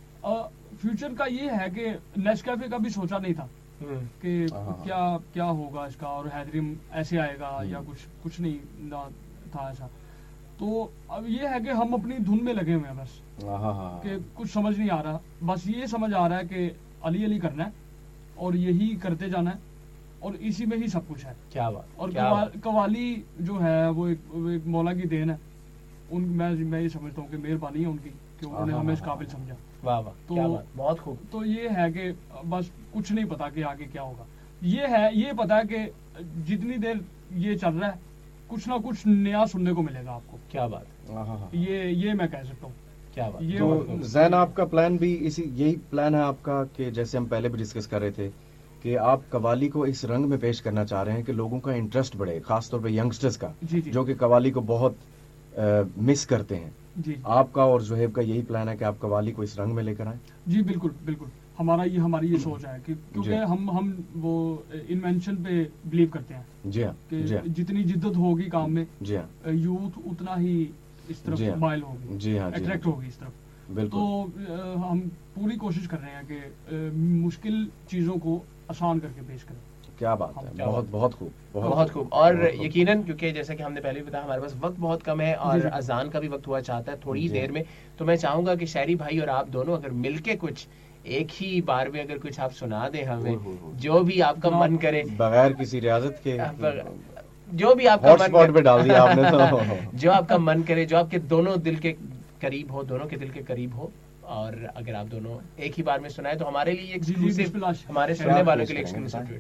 فیوچر کا یہ ہے کہ نیس کیفے کا بھی سوچا نہیں تھا کہ کیا ہوگا اس کا, اور حیدری ایسے آئے گا یا کچھ نہیں تھا ایسا. تو اب یہ ہے کہ ہم اپنی دھن میں لگے ہوئے ہیں بس, کہ کچھ سمجھ نہیں آ رہا, بس یہ سمجھ آ رہا ہے کہ علی کرنا ہے اور یہی کرتے جانا ہے, اور اسی میں ہی سب کچھ ہے. کیا بات. اور قوالی جو ہے وہ ایک مولا کی دین ہے, میں یہ سمجھتا ہوں کہ مہربانی ہے ان کی کہ انہوں نے ہمیں اس قابل سمجھا. واہ واہ, کیا بات, بہت خوب. تو یہ ہے کہ بس کچھ نہیں پتا کہ آگے کیا ہوگا. یہ پتا ہے کہ جتنی دیر یہ چل رہا ہے کچھ نہ کچھ نیا سننے کو ملے گا آپ کو. کیا بات. یہ میں کہہ سکتا ہوں. کیا بات. تو زین آپ کا پلان بھی یہی پلان ہے آپ کا کہ جیسے ہم پہلے بھی ڈسکس کر رہے تھے کہ آپ قوالی کو اس رنگ میں پیش کرنا چاہ رہے ہیں کہ لوگوں کا انٹرسٹ بڑھے, خاص طور پہ ینگسٹرز کا جو کہ قوالی کو بہت مس کرتے ہیں. آپ کا اور زہیب کا یہی پلان ہے کہ آپ قوالی کو اس رنگ میں لے کر آئیں. جی بالکل, ہماری یہ سوچ ہے کہ کیونکہ ہم وہ انوینشن پہ بلیو کرتے ہیں. جی ہاں, کہ جتنی جدت ہوگی کام میں, جی ہاں, یوتھ اتنا ہی اس طرف مائل ہوگی, جی ہاں, اٹریکٹ ہوگی اس طرف. بالکل. تو ہم پوری کوشش کر رہے ہیں کہ مشکل چیزوں کو آسان کر کے پیش کریں. کیا بات ہے, بہت خوب, بہت خوب. اور یقیناً کیونکہ جیسا کہ ہم نے پہلے بھی بتایا ہمارے پاس وقت بہت کم ہے اور اذان کا بھی وقت ہوا چاہتا ہے تھوڑی دیر میں, تو میں چاہوں گا کہ شہری بھائی اور آپ دونوں اگر مل کے کچھ ایک ہی بار میں اگر کچھ آپ سنا دیں ہمیں, جو بھی آپ کا من کرے, بغیر کسی ریاضت کے, جو بھی آپ کا من پہ ڈال دیا آپ نے تو جو آپ کا من کرے, جو آپ کے دونوں دل کے قریب ہو, دونوں کے دل کے قریب ہو, اور اگر آپ دونوں ایک ہی بار میں سنائے تو ہمارے لیے ایکسکلوسیو, ہمارے سننے والوں کے لیے ایکسکلوسیو ٹریٹ.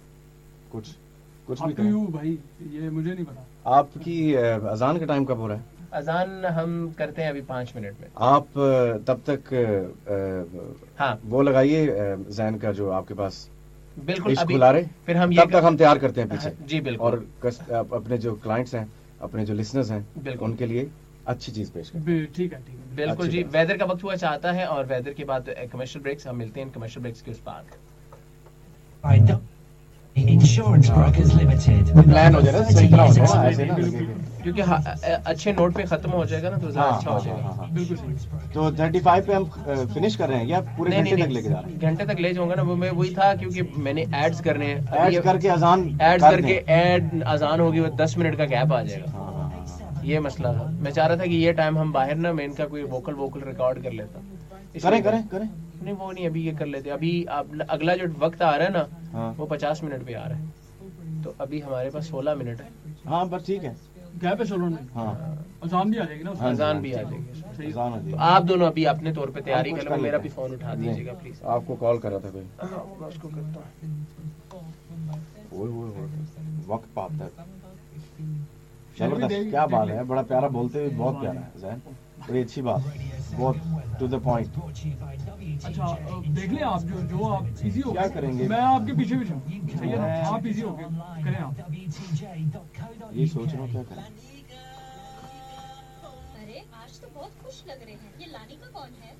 کچھ بھی بھائی یہ مجھے نہیں پتا. آپ کی اذان کا ٹائم کب ہو رہا ہے؟ اذان ہم کرتے ہیں ابھی 5 منٹ میں. آپ تب تک وہ لگائیے زین کا جو آپ کے پاس بالکل عشق گلارے پھر ہم تب تک ہم تیار کرتے ہیں پیچھے جی بالکل اور اپنے جو کلائنٹس ہیں اپنے جو لسنرز ہیں ان کے لیے اچھی چیز پیش کریں. ٹھیک ہے بالکل جی. ویدر کا وقت ہوا چاہتا ہے اور ویدر کے بعد کمرشل بریکس. ہم ملتے ہیں کمرشل بریکس کے اس بعد. Insurance Brokers Limited. پلان ہو جائے نا صحیح طرح ہو جائے نا ایسے نا کیونکہ اچھے نوٹ پہ ختم ہو جائے گا نا تو زیادہ اچھا ہو جائے گا. بالکل صحیح. تو 35 پہ ہم فنش کر رہے ہیں یا پورے گھنٹے تک لے کے جا رہے ہیں؟ گھنٹے تک لے جاؤں گا نا. میں وہی تھا کیونکہ میں نے ایڈز کرنے ہیں. ایڈ کر کے اذان ایڈز کر کے اذان ہوگی وہ 10 منٹ کا گیپ آ جائے گا. یہ مسئلہ تھا. میں چاہ رہا تھا کہ یہ ٹائم ہم باہر نا میں ان کا کوئی ووکل ریکارڈ کر لیتا. کریں نہیں وہ نہیں ابھی یہ کر لیتے. ابھی اگلا جو وقت آ رہا ہے نا وہ 50 منٹ پہ آ رہا ہے تو ابھی ہمارے پاس 16 منٹ ہے. ہاں بس ٹھیک ہے. گیپ ہے 16 منٹ. ہاں اذان بھی آ جائے گی نا. اذان بھی آ جائے گی. تو تو آپ دونوں ابھی اپنے طور پہ تیاری کر لو. میرا بھی فون اٹھا دیجیے گا پلیز. آپ کو کال کر رہا تھا کوئی. میں اس کو کرتا ہوں. وقت پاتا ہے. چلو کیا بات ہے. بڑا پیارا بولتے ہوئے بہت پیارا ہے زین. بڑی اچھی بات بہت ٹو دا پوائنٹ. اچھا دیکھ لیں آپ جو آپ ایزی ہو کیا کریں گے. میں آپ کے پیچھے پیچھے ہوں. صحیح ہے نا. آپ ایزی ہو گئے کریں آپ. یہ سوچ رہا ہوں کیا کریں. ارے آج تو بہت خوش لگ رہے ہیں. یہ لانی کا کون ہے؟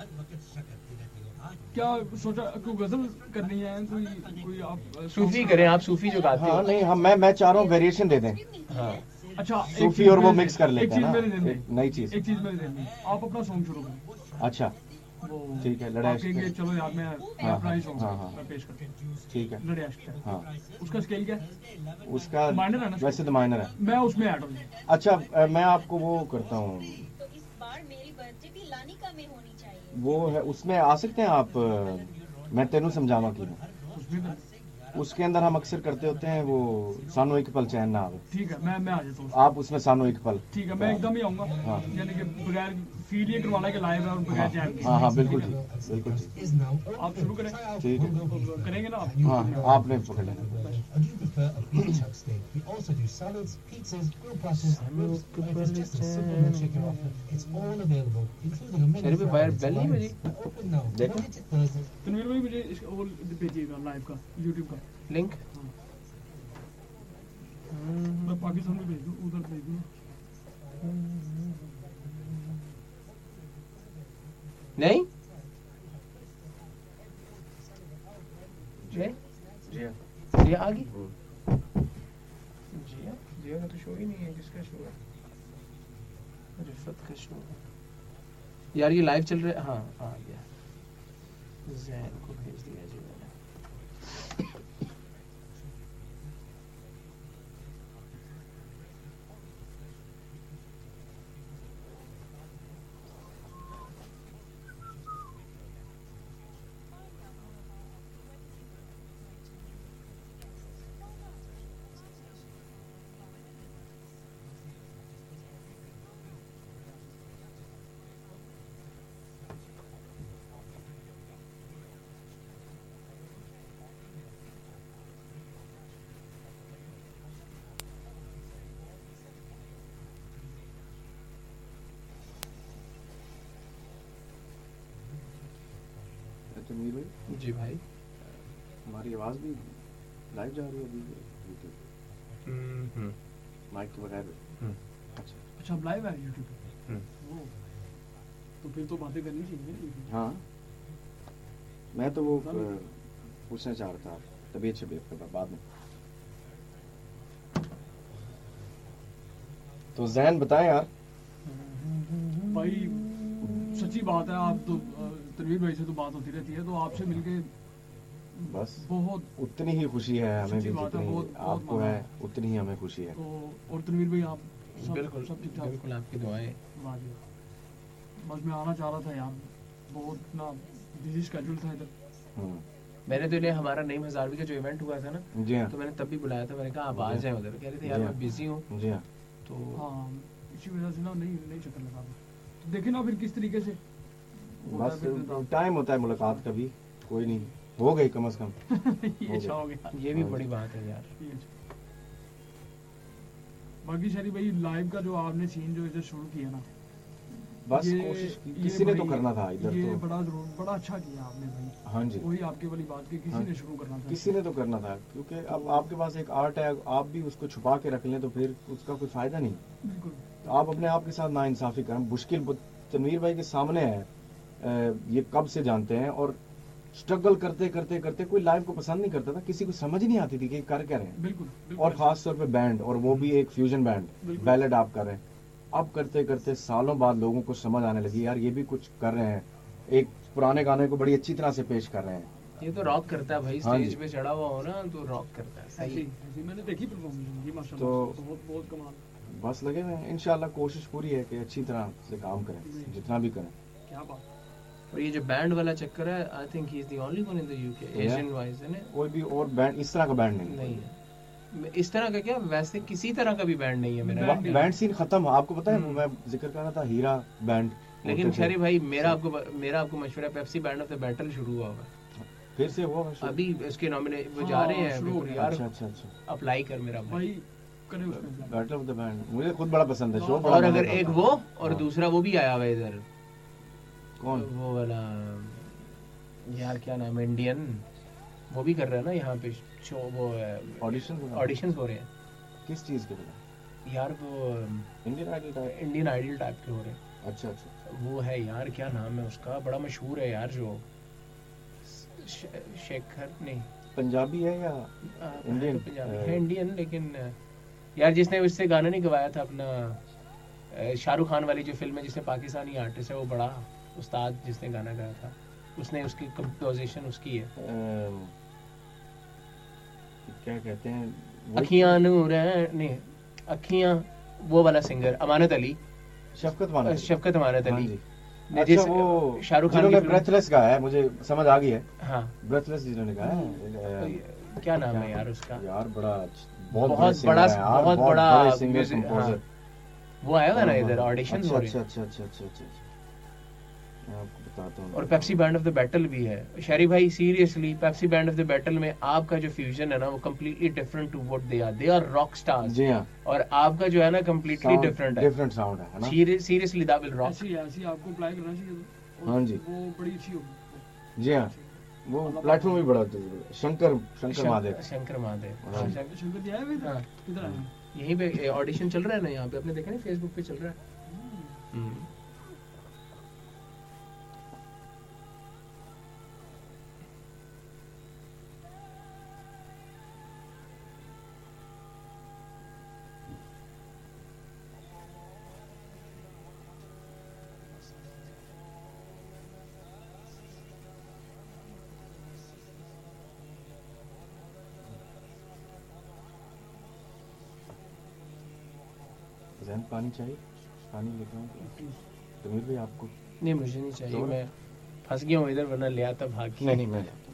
کیا سوچا کوئی غزل کرنی ہے کوئی آپ صوفی کریں. آپ صوفی جو گاتے ہاں ہیں. نہیں میں چاہ رہا ہوں ویریشن دے دیں. ہاں اچھا صوفی اور وہ مکس کر لیتے ہیں نا نئی چیز. ایک چیز میرے ذہن میں. آپ اپنا سانگ شروع کریں. اچھا ٹھیک ہے. لڑائی کہیں گے چلو یار میں اپنا ہی سانگ میں پیش کرتا ہوں. ٹھیک ہے. لڑائی عشق. ہاں اس کا اسکیل کیا ہے؟ اس کا مائنر ہے نا. ویسے تو مائنر ہے. میں اس میں ایڈ ہوں. اچھا میں آپ کو وہ کرتا ہوں. تو اس بار میری برتھ ڈے بھی لانیکا میں ہونی چاہیے. وہ ہے اس میں آ سکتے ہیں آپ. میں تینوں سمجھاوا کی اس کے اندر ہم اکثر کرتے ہوتے ہیں وہ سانو ایک پل چین نہ آئے. ٹھیک ہے میں آ جاتا ہوں. آپ اس میں سانو ایک پل. ٹھیک ہے میں ایک دم ہی آؤں گا. یعنی کہ بغیر فیل یہ کروانا کہ لائیو ہے اور بغیر جائیں. ہاں بالکل ٹھیک بالکل ٹھیک. آپ شروع کریں. ٹھیک ہے کریں گے نا آپ. ہاں آپ نے پکڑ لینا. دیکھو تنویر بھائی مجھے وہ بھیجیے گا لائیو کا یوٹیوب کا لنک. میں پاکستان میں بھیج دوں ادھر بھیج دوں. نہیں جی آ گئی. جی کا تو شو ہی نہیں ہے. کس کا شو ہے؟ رفت کا شو یار. یہ لائیو چل رہا ہے. ہاں آ گیا. زین کو بھیج دیا جی میں نے. جی بھائی ہماری آواز بھی لائیو جا رہی ہے ابھی یوٹیوب مائک کے بغیر. اچھا اب لائیو ہے یوٹیوب. تو پھر تو باتیں کرنی چاہیے. ہاں میں تو وہ پوچھنا چاہ رہا تھا طبیعت شبیعت کا بعد میں. تو زین بتائیں یار. بھائی سچی بات ہے. آپ تو تنویر بھائی سے تو بات ہوتی رہتی ہے تو آپ سے مل کے بس بہت اتنی ہی خوشی ہے ہمیں بھی بات ہے. جتنی بہت آپ کو ہے اتنی ہی ہمیں خوشی ہے. اور تنویر بھائی آپ بالکل سب ٹھیک ٹھاک. بالکل آپ کی دعائیں. بس میں آنا چاہ رہا تھا یار. بہت نا بزی اسکیڈول تھا ادھر. میں نے تو انہیں ہمارا نئی ہزارویں کا جو ایونٹ ہوا تھا نا جی ہاں تو میں نے تب بھی بلایا تھا. میں نے کہا آپ آ جائیں ادھر. کہہ رہے تھے یار میں بزی ہوں. جی ہاں تو ہاں اسی وجہ سے نا نہیں چکر لگا. تو دیکھیں نا پھر کس طریقے سے بس ٹائم ہوتا ہے ملاقات کا بھی. کوئی نہیں ہو گئی کم از کم. یہ اچھا ہو گیا. یہ بھی بڑی بات ہے یار. باقی شریف بھائی لائیو کا جو آپ نے سین جو ادھر شروع کیا نا बस कोशिश किसी ने तो करना था इधर ये तो बड़ा अच्छा किया आपने भाई। हाँ जी, वही आपकी वाली बात कि किसी ने शुरू करना था, किसी ने तो करना था, क्योंकि अब आपके पास एक आर्ट है, आप भी उसको छुपा के रख लें तो फिर उसका कोई फायदा नहीं। बिल्कुल। तो आप अपने आप के साथ नाइंसाफी करें, मुश्किल तनवीर भाई के सामने है, ये कब से जानते हैं, और स्ट्रगल करते करते करते कोई लाइफ को पसंद नहीं करता था, किसी को समझ नहीं आती थी कि कर क्या रहे हैं। बिल्कुल। और खास तौर पे बैंड, और वो भी एक फ्यूजन बैंड, बैलेड आप कर रहे हैं। अब करते करते सालों बाद लोगों को समझ आने लगी, यार ये भी कुछ कर रहे हैं, एक पुराने गाने को बड़ी अच्छी तरह से पेश कर रहे हैं। ये तो रॉक करता है भाई, हाँ स्टेज जी। पे चढ़ा हुआ हो ना तो रॉक करता है। सही ऐसी मैंने देखी परफॉर्मेंस ये माशाल्लाह, तो बहुत कमाल। बस लगे हुए हैं, इंशाल्लाह कोशिश पूरी है कि अच्छी तरह से काम करें, जितना भी करें। क्या बात। और ये जो बैंड वाला चक्कर है, I think he is the only one in the UK Asian wise, है ना? कोई भी और बैंड इस तरह का बैंड नहीं है। इस तरह का क्या, वैसे किसी तरह का भी बैंड नहीं है मेरा। बैंड सीन खत्म, आपको पता है मैं जिक्र कर रहा था हीरा बैंड, लेकिन शरीफ भाई मेरा आपको मशवरा, Pepsi band of the battle शुरू हुआ होगा, फिर से हुआ अभी इसके नॉमिनेट वो जा रहे हैं यार। अच्छा, अप्लाई कर मेरा भाई, करे उसमें बैटल ऑफ द बैंड, मुझे खुद बड़ा पसंद है शो। और अगर एक वो और दूसरा वो भी आया हुआ इधर, कौन वो वाला यार, क्या नाम है, इंडियन, वो भी कर रहा है ना यहाँ पे शो, वो ऑडिशंस हो रहे हैं। किस चीज के लिए यार? वो इंडियन आइडल टाइप के हो रहे हैं। अच्छा, वो है यार, क्या नाम है उसका, बड़ा मशहूर है यार, जो शेखर नहीं, पंजाबी है या इंडियन? पंजाबी है, इंडियन, लेकिन यार जिसने उससे गाना नहीं गवाया था अपना, शाहरुख खान वाली जो फिल्म है जिसमें पाकिस्तानी आर्टिस्ट है, वो बड़ा उस्ताद जिसने गाना गाया था, उसने उसकी कंपोजिशन उसकी है। क्या कहते हैं, अखियां नूर नहीं, अखियां, वो वाला सिंगर अमानत अली, शफकत अमानत अली। अच्छा, वो शाहरुख खान ने ब्रेथलेस गाया है, मुझे समझ आ गई है। हाँ, ब्रेथलेस जिन्होंने गाया है, क्या नाम है यार उसका? यार बहुत बड़ा सिंगर कंपोजर। वो आया हुआ ना इधर, ऑडिशन हो रहे हैं। अच्छा, मैं आपको बताता हूँ। और Pepsi band of the battle भी है। शरी भाई seriously, Pepsi band of the battle में आपका जो फ्यूजन है ना, वो completely different to what they are rock stars. जी हाँ, और आपका जो है ना कम्प्लीटली डिफरेंट साउंड है ना। Seriously that will rock. ऐसी आपको अप्लाई करना चाहिए। हाँ जी, वो बड़ी अच्छी होगी। जी हाँ, वो प्लेटफॉर्म भी बड़ा शंकर महादेव। शंकर जी आए हुए थे, किधर आए? यहीं पे ऑडिशन चल रहा है ना, यहाँ पे आपने देखा नहीं, फेसबुक पे चल रहा है। जैन पानी चाहिए? पानी लेके आऊँ? तमीर भाई आपको? नहीं, मुझे नहीं चाहिए, मैं फंस गया हूँ इधर, वरना ले आता भाग के। नहीं, मैं ले आता हूँ।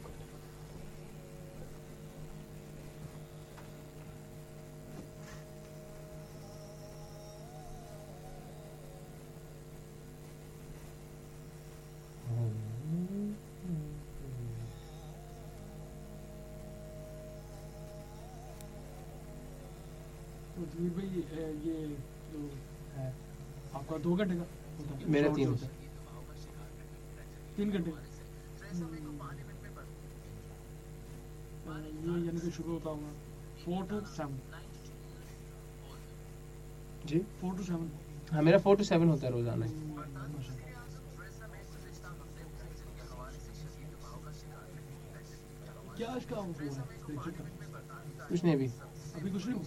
भाई ये जो है आपका 2 घंटे का, मेरा 3 घंटे ये यानी कि शुरू होता होगा 4 to 7 जी, 4 to 7। हाँ, मेरा 4 to 7 होता है रोजाना। क्या इसका कुछ नहीं, अभी कुछ नहीं।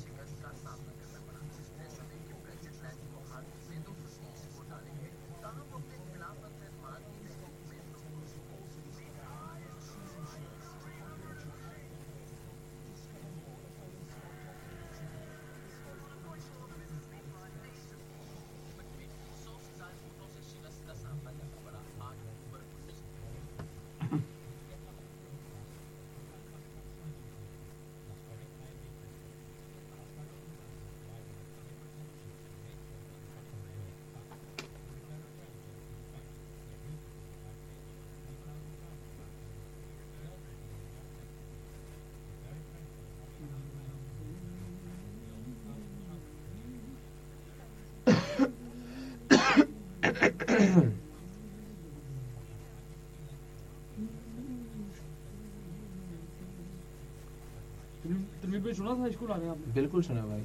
तनवीर भाई सुना था इसको ला रहे हैं आपने? बिल्कुल सुना भाई.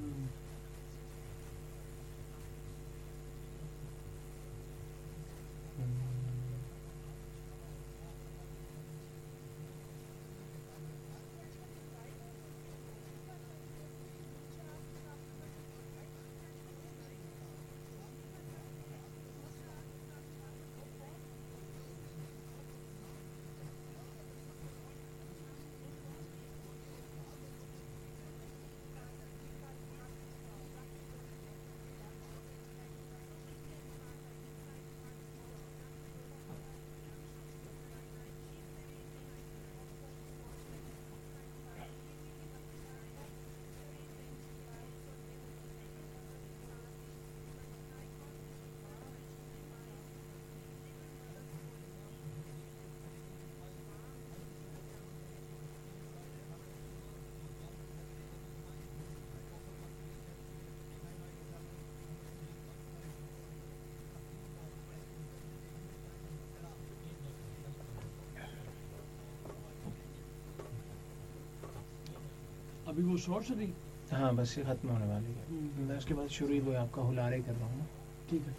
अभी वो शॉर्ट से नहीं. हाँ बस ये खत्म होने वाली है. मैं उसके बाद शुरू ही वो आपका हुलारे कर रहा हूँ ना. ठीक है.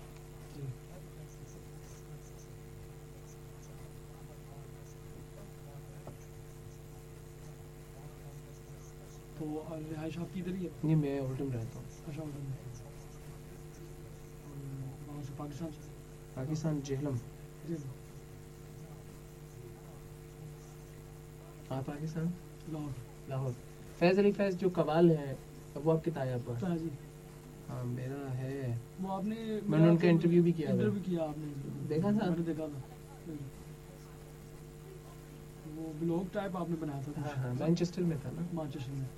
तो रिहाइश आपकी इधर ही है? नहीं मैं ओल्टन रहता हूँ. अच्छा ओल्टन में. वहाँ से पाकिस्तान से? पाकिस्तान जेहलम. आप पाकिस्तान? लाहौर. लाहौर. फैज अली फैज जो कवाल है वो आपके ताया अब्बा? जी. हाँ मेरा है. वो आपने मैंने उनका इंटरव्यू भी किया. इंटरव्यू किया आपने? देखा था? मैंने देखा था. वो ब्लॉग टाइप आपने बनाया था. हाँ हाँ मैनचेस्टर में था ना. मैनचेस्टर में.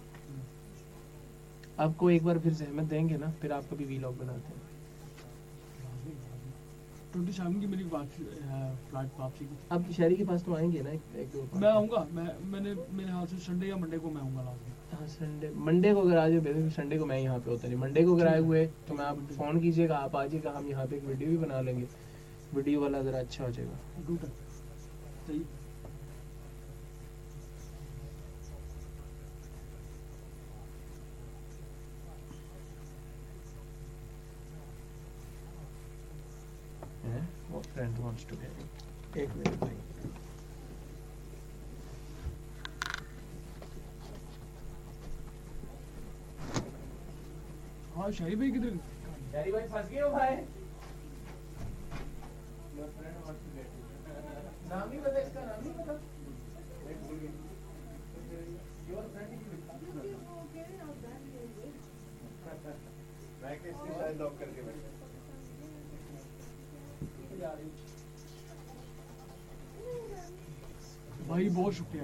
आपको एक बार फिर जहमत देंगे ना, फिर आपका भी वीलॉग बनाते हैं. 27 की मेरी फ्लाइट वापसी की. आप शहरी के पास तो आएंगे ना एक दो. मैं आऊँगा. मैंने मेरे हाथ से संडे या मंडे को मैं आऊँगा लास्ट. हाँ संडे मंडे को अगर आ जाए. बेसिकली संडे को मैं यहाँ पे होता नहीं. मंडे को अगर आए हुए तो मैं आप फ़ोन कीजिएगा, आप आ जाइएगा. हम यहाँ पे एक वीडियो भी बना लेंगे. वीडियो वाला ज़रा अच्छा हो जाएगा. गुड है. सही. What friend wants to get it? एक मिनट भाई. हाँ शाही भाई किधर? शाही भाई फंस गए हो भाई. नाम ही बता. इसका नाम ही बता. मैं किसने शायद लॉक करके बैठा. भाई बहुत शुक्रिया.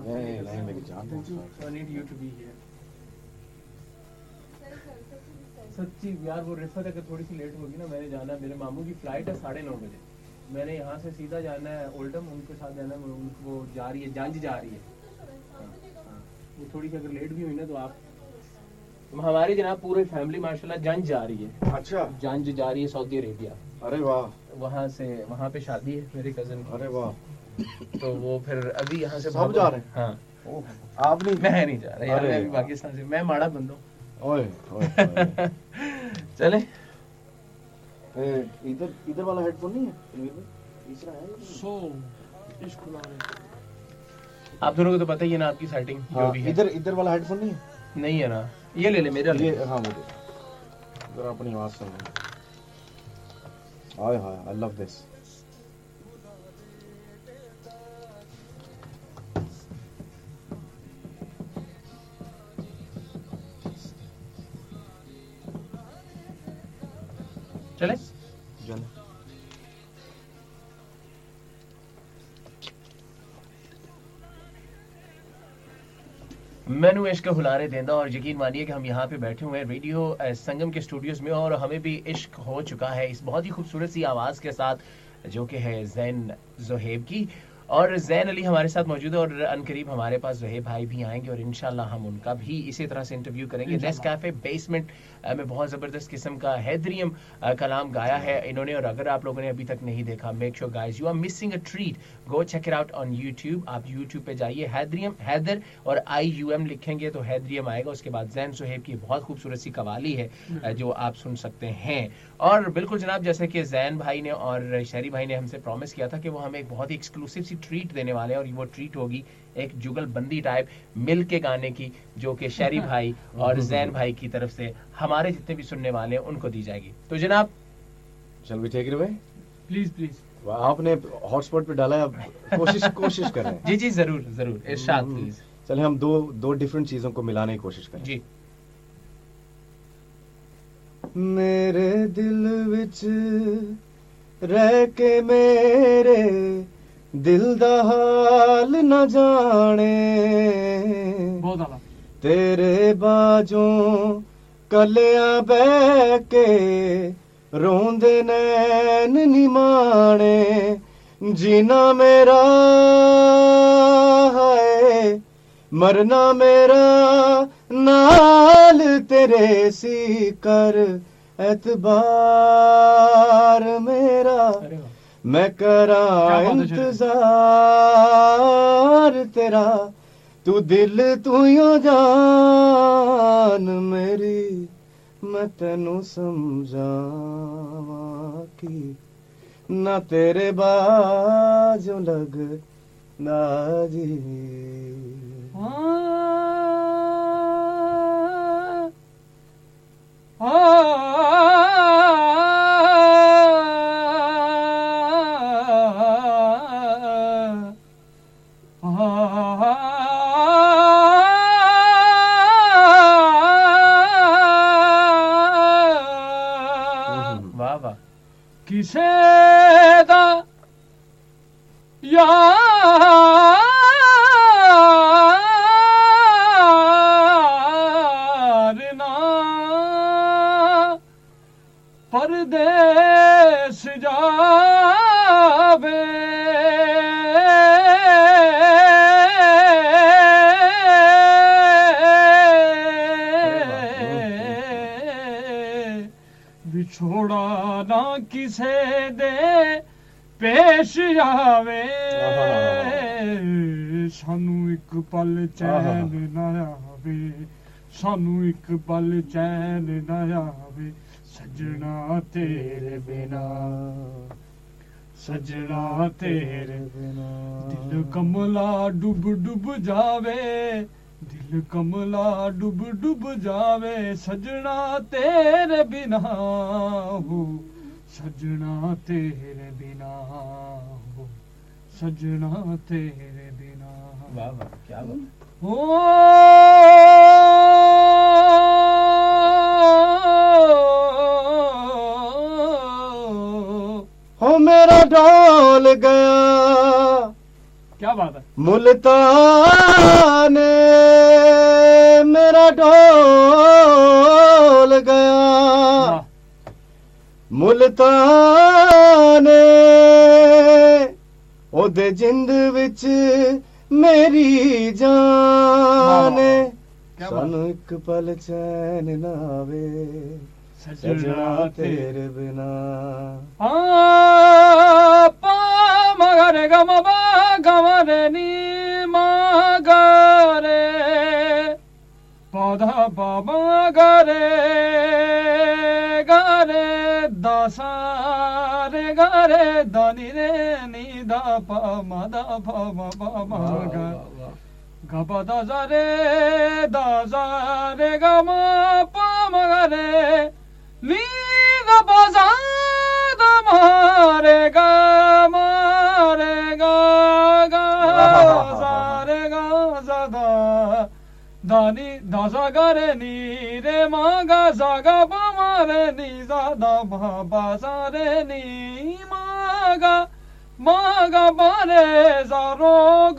सच्ची यार वो रिफत अगर थोड़ी सी लेट होगी ना, मैंने जाना है. मेरे मामू की फ्लाइट है 9:30 बजे. मैंने यहाँ से सीधा जाना है ओल्डम. उनके साथ जाना है. वो जा रही है जंज जा रही है. वो थोड़ी सी अगर लेट भी हुई ना तो आप हमारी जनाब पूरी फैमिली माशाल्लाह जंज जा रही है. अच्छा. जंज जा रही है सऊदी अरेबिया. अरे वाह. वहाँ से वहाँ पे शादी है मेरे कजन की. अरे वाह. तो वो फिर अभी यहाँ से सब जा रहे हैं. हाँ. आप नहीं? मैं नहीं जा रहा यार. मैं अभी पाकिस्तान से. मैं माड़ा बंदा हूँ. ओए चले. इधर वाला हेडफोन नहीं है? तीसरा है. सो इश्क खुला रहे. आप दोनों को तो पता ही है ना आपकी सेटिंग जो भी है. इधर वाला हेडफोन नहीं है? नहीं है ना. ये ले ले मेरा. ये हाँ मुझे जरा अपनी आवाज सुन. हाय हाय आई लव दिस. चले. मैनू इश्क हुलारे देंदा. और यकीन मानिए कि हम यहाँ पे बैठे हुए हैं रेडियो संगम के स्टूडियोज में और हमें भी इश्क हो चुका है इस बहुत ही खूबसूरत सी आवाज़ के साथ जो कि है ज़ैन ज़ोहेब की. اور زین علی ہمارے ساتھ موجود ہے اور عنقریب ہمارے پاس زہیب بھائی بھی آئیں گے اور انشاءاللہ ہم ان کا بھی اسی طرح سے انٹرویو کریں گے. نیس کیفے بیسمنٹ میں بہت زبردست قسم کا ہیدریم کلام گایا ہے انہوں نے, اور اگر آپ لوگوں نے ابھی تک نہیں دیکھا, make sure guys you are missing a treat, go check it out on YouTube. آپ یوٹیوب پہ جائیے, ہیدریم حیدر اور IUM لکھیں گے تو ہیدریم آئے گا. اس کے بعد زین صہیب کی بہت خوبصورت سی قوالی ہے جو آپ سن سکتے ہیں. اور بالکل جناب جیسے کہ زین بھائی نے اور شہری بھائی نے ہم سے پرومس کیا تھا کہ وہ ہمیں ایک بہت ہی ایکسکلوسیو سی ٹریٹ دینے والے ہیں, اور وہ ٹریٹ ہوگی ایک جگل بندی ٹائپ مل کے گانے کی, جو کہ شہری بھائی اور زین بھائی کی طرف سے ہمارے جتنے بھی سننے والے ہیں ان کو دی جائے گی. تو جناب shall we take it away please please. آپ نے ہاٹ اسپاٹ پہ ڈالا ہے, اب کوشش کریں. جی جی ضرور ضرور, ارشاد پلیز. چلے ہم دو ڈفرنٹ چیزوں کو ملانے کی کوشش کریں. جی. میرے دل وچ رہ کے میرے دل دا حال نہ جانے, بہت اعلیٰ. تیرے باجوں کلیاں بہ کے روندے نین نی مانے, جینا میرا ہے مرنا میرا, نال تیرے سی کر اعتبار میرا, میں کراں انتظار تیرا, تو دل تو یوں جان میری, میں تینوں سمجھاواں کی نہ تیرے باجوں لگ نہ جی. کسے دا یار نا پردیس جاوے, بچھوڑا نہ کسے دے پیش آوے, سانو ایک پل چین نہ آوے, سانو ایک پل چین نہ آوے, سجنا تیرے بنا, سجنا تیرے بنا, دل کملا ڈب ڈب جاوے, دل کملا ڈب ڈب جاوے, سجنا تیرے بنا ہو, سجنا تیرے بنا ہو, سجنا تیرے بنا. واہ واہ کیا بات. ہو میرا ڈول گیا, کیا بات ہے. ملتان میرا ڈول گیا, ملتان او دے جند وچ میری جان, سانو ایک پل چین نہ آوے, سجنا تیرے بنا. پا مگرے گم با گمرے نی مگرے, پادا پا گرے گرے داسا رے گرے دانی رے نی دا پا ما دا پا ما پا ما گا گا دا رے گا ما پا ما گرے نی دا پا دا مارے گا مارے گا گا سارے گا زدا دانی داسا گرے نی رے ما گا سا گا پا مارے نی زدا با با سارے نی ما گا بارے زاروگ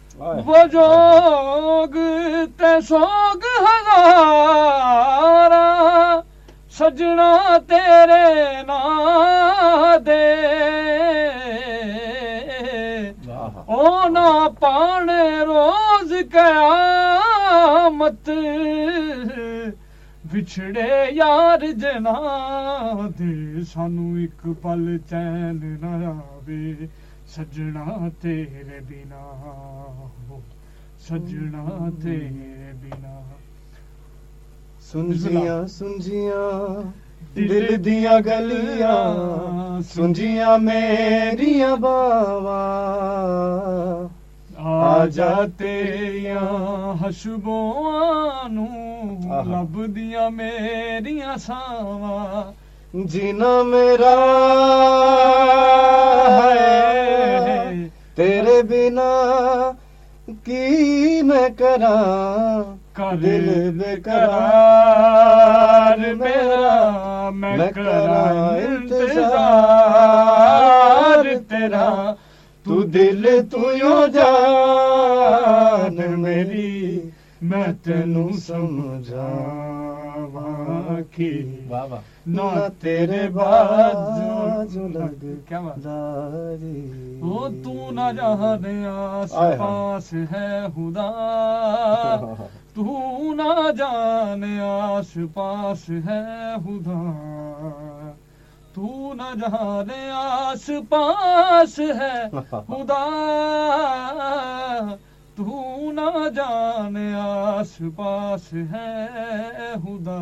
وجوگ تے سوگ ہزارا, سجنا تیرے نا دے, او पाने रोज कयामत विछड़े यार जना दे सानू एक पल चैन न आवे सजना तेरे बिना हो सजना तेरे बिना सुंजिया दिल दिया गलियां सुंजिया मेरिया बावा आ जाते यहाँ हशबोआनू लब दिया मेरिया सावा जीना मेरा है तेरे बिना की मैं करा दिल बेकरार मेरा मैं करा इंतजार तेरा तू दिल तू यो जान मेरी मैं तेनू समझावा कि ना तेरे बाजू लग क्या बात दारी ओ तू ना जाने आस पास है खुदा तू ना जाने आस पास है खुदा तू न जाने आस पास है खुदा तू न जाने आस पास है खुदा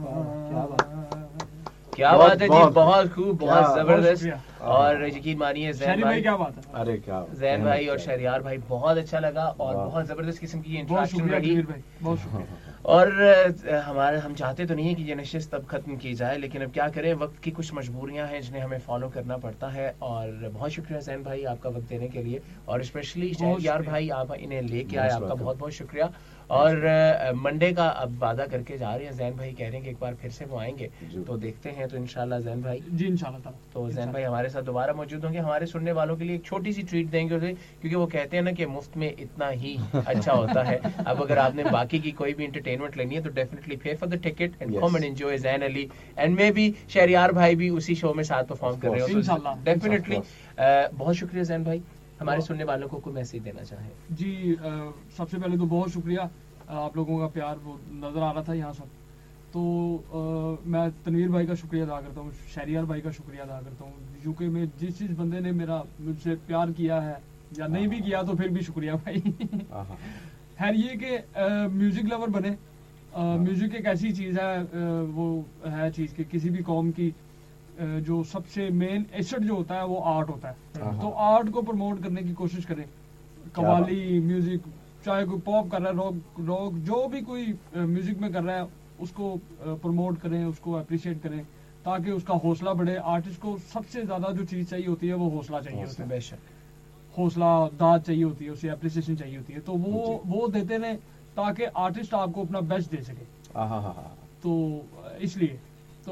क्या बात है जी बहुत खूब बहुत जबरदस्त और यकीन मानिए जैन भाई क्या बात है अरे क्या जैन भाई और शहरियार भाई बहुत अच्छा लगा और बहुत जबरदस्त किस्म की इंटरेक्शन रही बहुत शुक्रिया और हम चाहते तो नहीं है कि ये नशिस्त अब खत्म की जाए लेकिन अब क्या करें वक्त की कुछ मजबूरियां हैं जिन्हें हमें फॉलो करना पड़ता है और बहुत शुक्रिया जैन भाई आपका वक्त देने के लिए और स्पेशली शहरियार भाई आप इन्हें लेके आए आपका बहुत बहुत शुक्रिया और मंडे का अब वादा करके जा रहे हैं जैन भाई कह रहे हैं कि एक बार फिर से वो आएंगे तो देखते हैं तो इंशाल्लाह जैन भाई जी इंशाल्लाह तो जैन भाई हमारे साथ दोबारा मौजूद होंगे हमारे सुनने वालों के लिए एक छोटी सी ट्रीट देंगे उसे क्योंकि वो कहते हैं ना कि मुफ्त में इतना ही अच्छा होता है अब अगर आपने बाकी की कोई भी एंटरटेनमेंट लेनी है तो definitely pay for the ticket and come and enjoy Zain Ali and maybe Shehryar भाई भी उसी शो में साथ परफॉर्म कर रहे हो इंशाल्लाह डेफिनेटली बहुत शुक्रिया जैन भाई हमारे सुनने वालों को कोई मैसेज देना चाहे जी सबसे पहले तो बहुत शुक्रिया आप लोगों का प्यार वो नज़र आ रहा था यहाँ सब तो मैं तनवीर भाई का शुक्रिया अदा करता हूँ शहरियार भाई का शुक्रिया अदा करता हूँ यूके में जिस बंदे ने मुझसे प्यार किया है या नहीं भी किया तो फिर भी शुक्रिया भाई खैर ये कि म्यूज़िक लवर बने म्यूज़िक एक ऐसी चीज़ है वो है चीज़ कि किसी भी कौम की जो सबसे मेन एसेट जो होता है वो आर्ट होता है तो आर्ट को प्रमोट करने की कोशिश करें कव्वाली म्यूज़िक चाहे कोई पॉप कर रहा है रॉक जो भी कोई म्यूजिक में कर रहा है उसको प्रमोट करें उसको अप्रिशिएट करें ताकि उसका हौसला बढ़े आर्टिस्ट को सबसे ज्यादा जो चीज चाहिए होती है वो हौसला चाहिए होता है हौसला दाद चाहिए होती है उसे अप्रिसिएशन चाहिए होती है तो वो देते रहे ताकि आर्टिस्ट आपको अपना बेस्ट दे सके तो इसलिए तो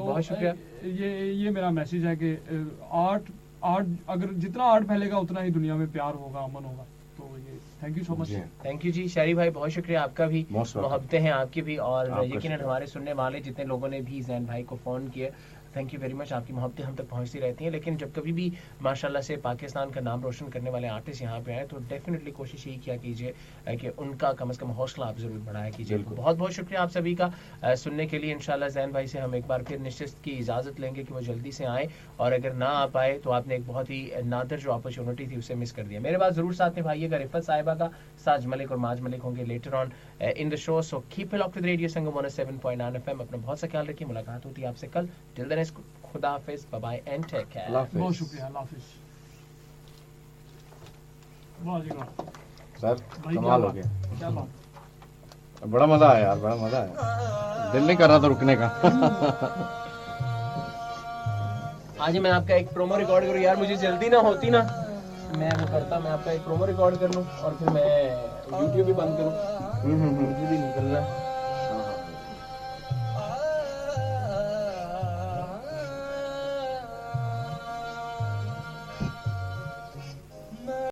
ये मेरा मैसेज है कि आर्ट अगर जितना आर्ट फैलेगा उतना ही दुनिया में प्यार होगा अमन होगा तो ये thank you so much thank you जी शहरी भाई बहुत शुक्रिया आपका भी मोहब्बतें हैं आपकी भी और यकीनन हमारे सुनने वाले जितने लोगों ने भी जैन भाई को फोन किया थैंक यू वेरी मच आपकी मोहब्बतें हम तक पहुंचती रहती हैं लेकिन जब कभी भी माशाल्लाह से पाकिस्तान का नाम रोशन करने वाले आर्टिस्ट यहाँ पे आए तो डेफिनेटली कोशिश यही किया कीजिए कि उनका कम से कम हौसला आप जरूर बढ़ाया कीजिए बहुत बहुत शुक्रिया आप सभी का सुनने के लिए इंशाल्लाह जैन भाई से हम एक बार फिर निश्चित की इजाज़त लेंगे कि वो जल्दी से आए और अगर ना आ पाए तो आपने एक बहुत ही नादर जो अपॉर्चुनिटी थी उसे मिस कर दिया मेरे बात जरूर साथ निभाइएगा रिफत साहिबा का साज मलिक और माज मलिक होंगे later on in the show so keep it locked with radio Sangam 107.9 FM अपना बहुत सा ख्याल रखिए मुलाकात होती है आपसे कल टिल देन खुदा हाफिज bye bye and take care बहुत शुक्रिया अल्लाह हाफिज वाह जी वाह सर कमाल हो गया क्या बात बड़ा मजा आया यार बड़ा मजा आया दिल नहीं कर रहा था रुकने का आज मैं आपका एक प्रोमो रिकॉर्ड करूं यार मुझे जल्दी ना होती ना मैं वो करता मैं आपका एक प्रोमो रिकॉर्ड कर लूं और फिर मैं YouTube भी बंद करूं मुझे भी निकलना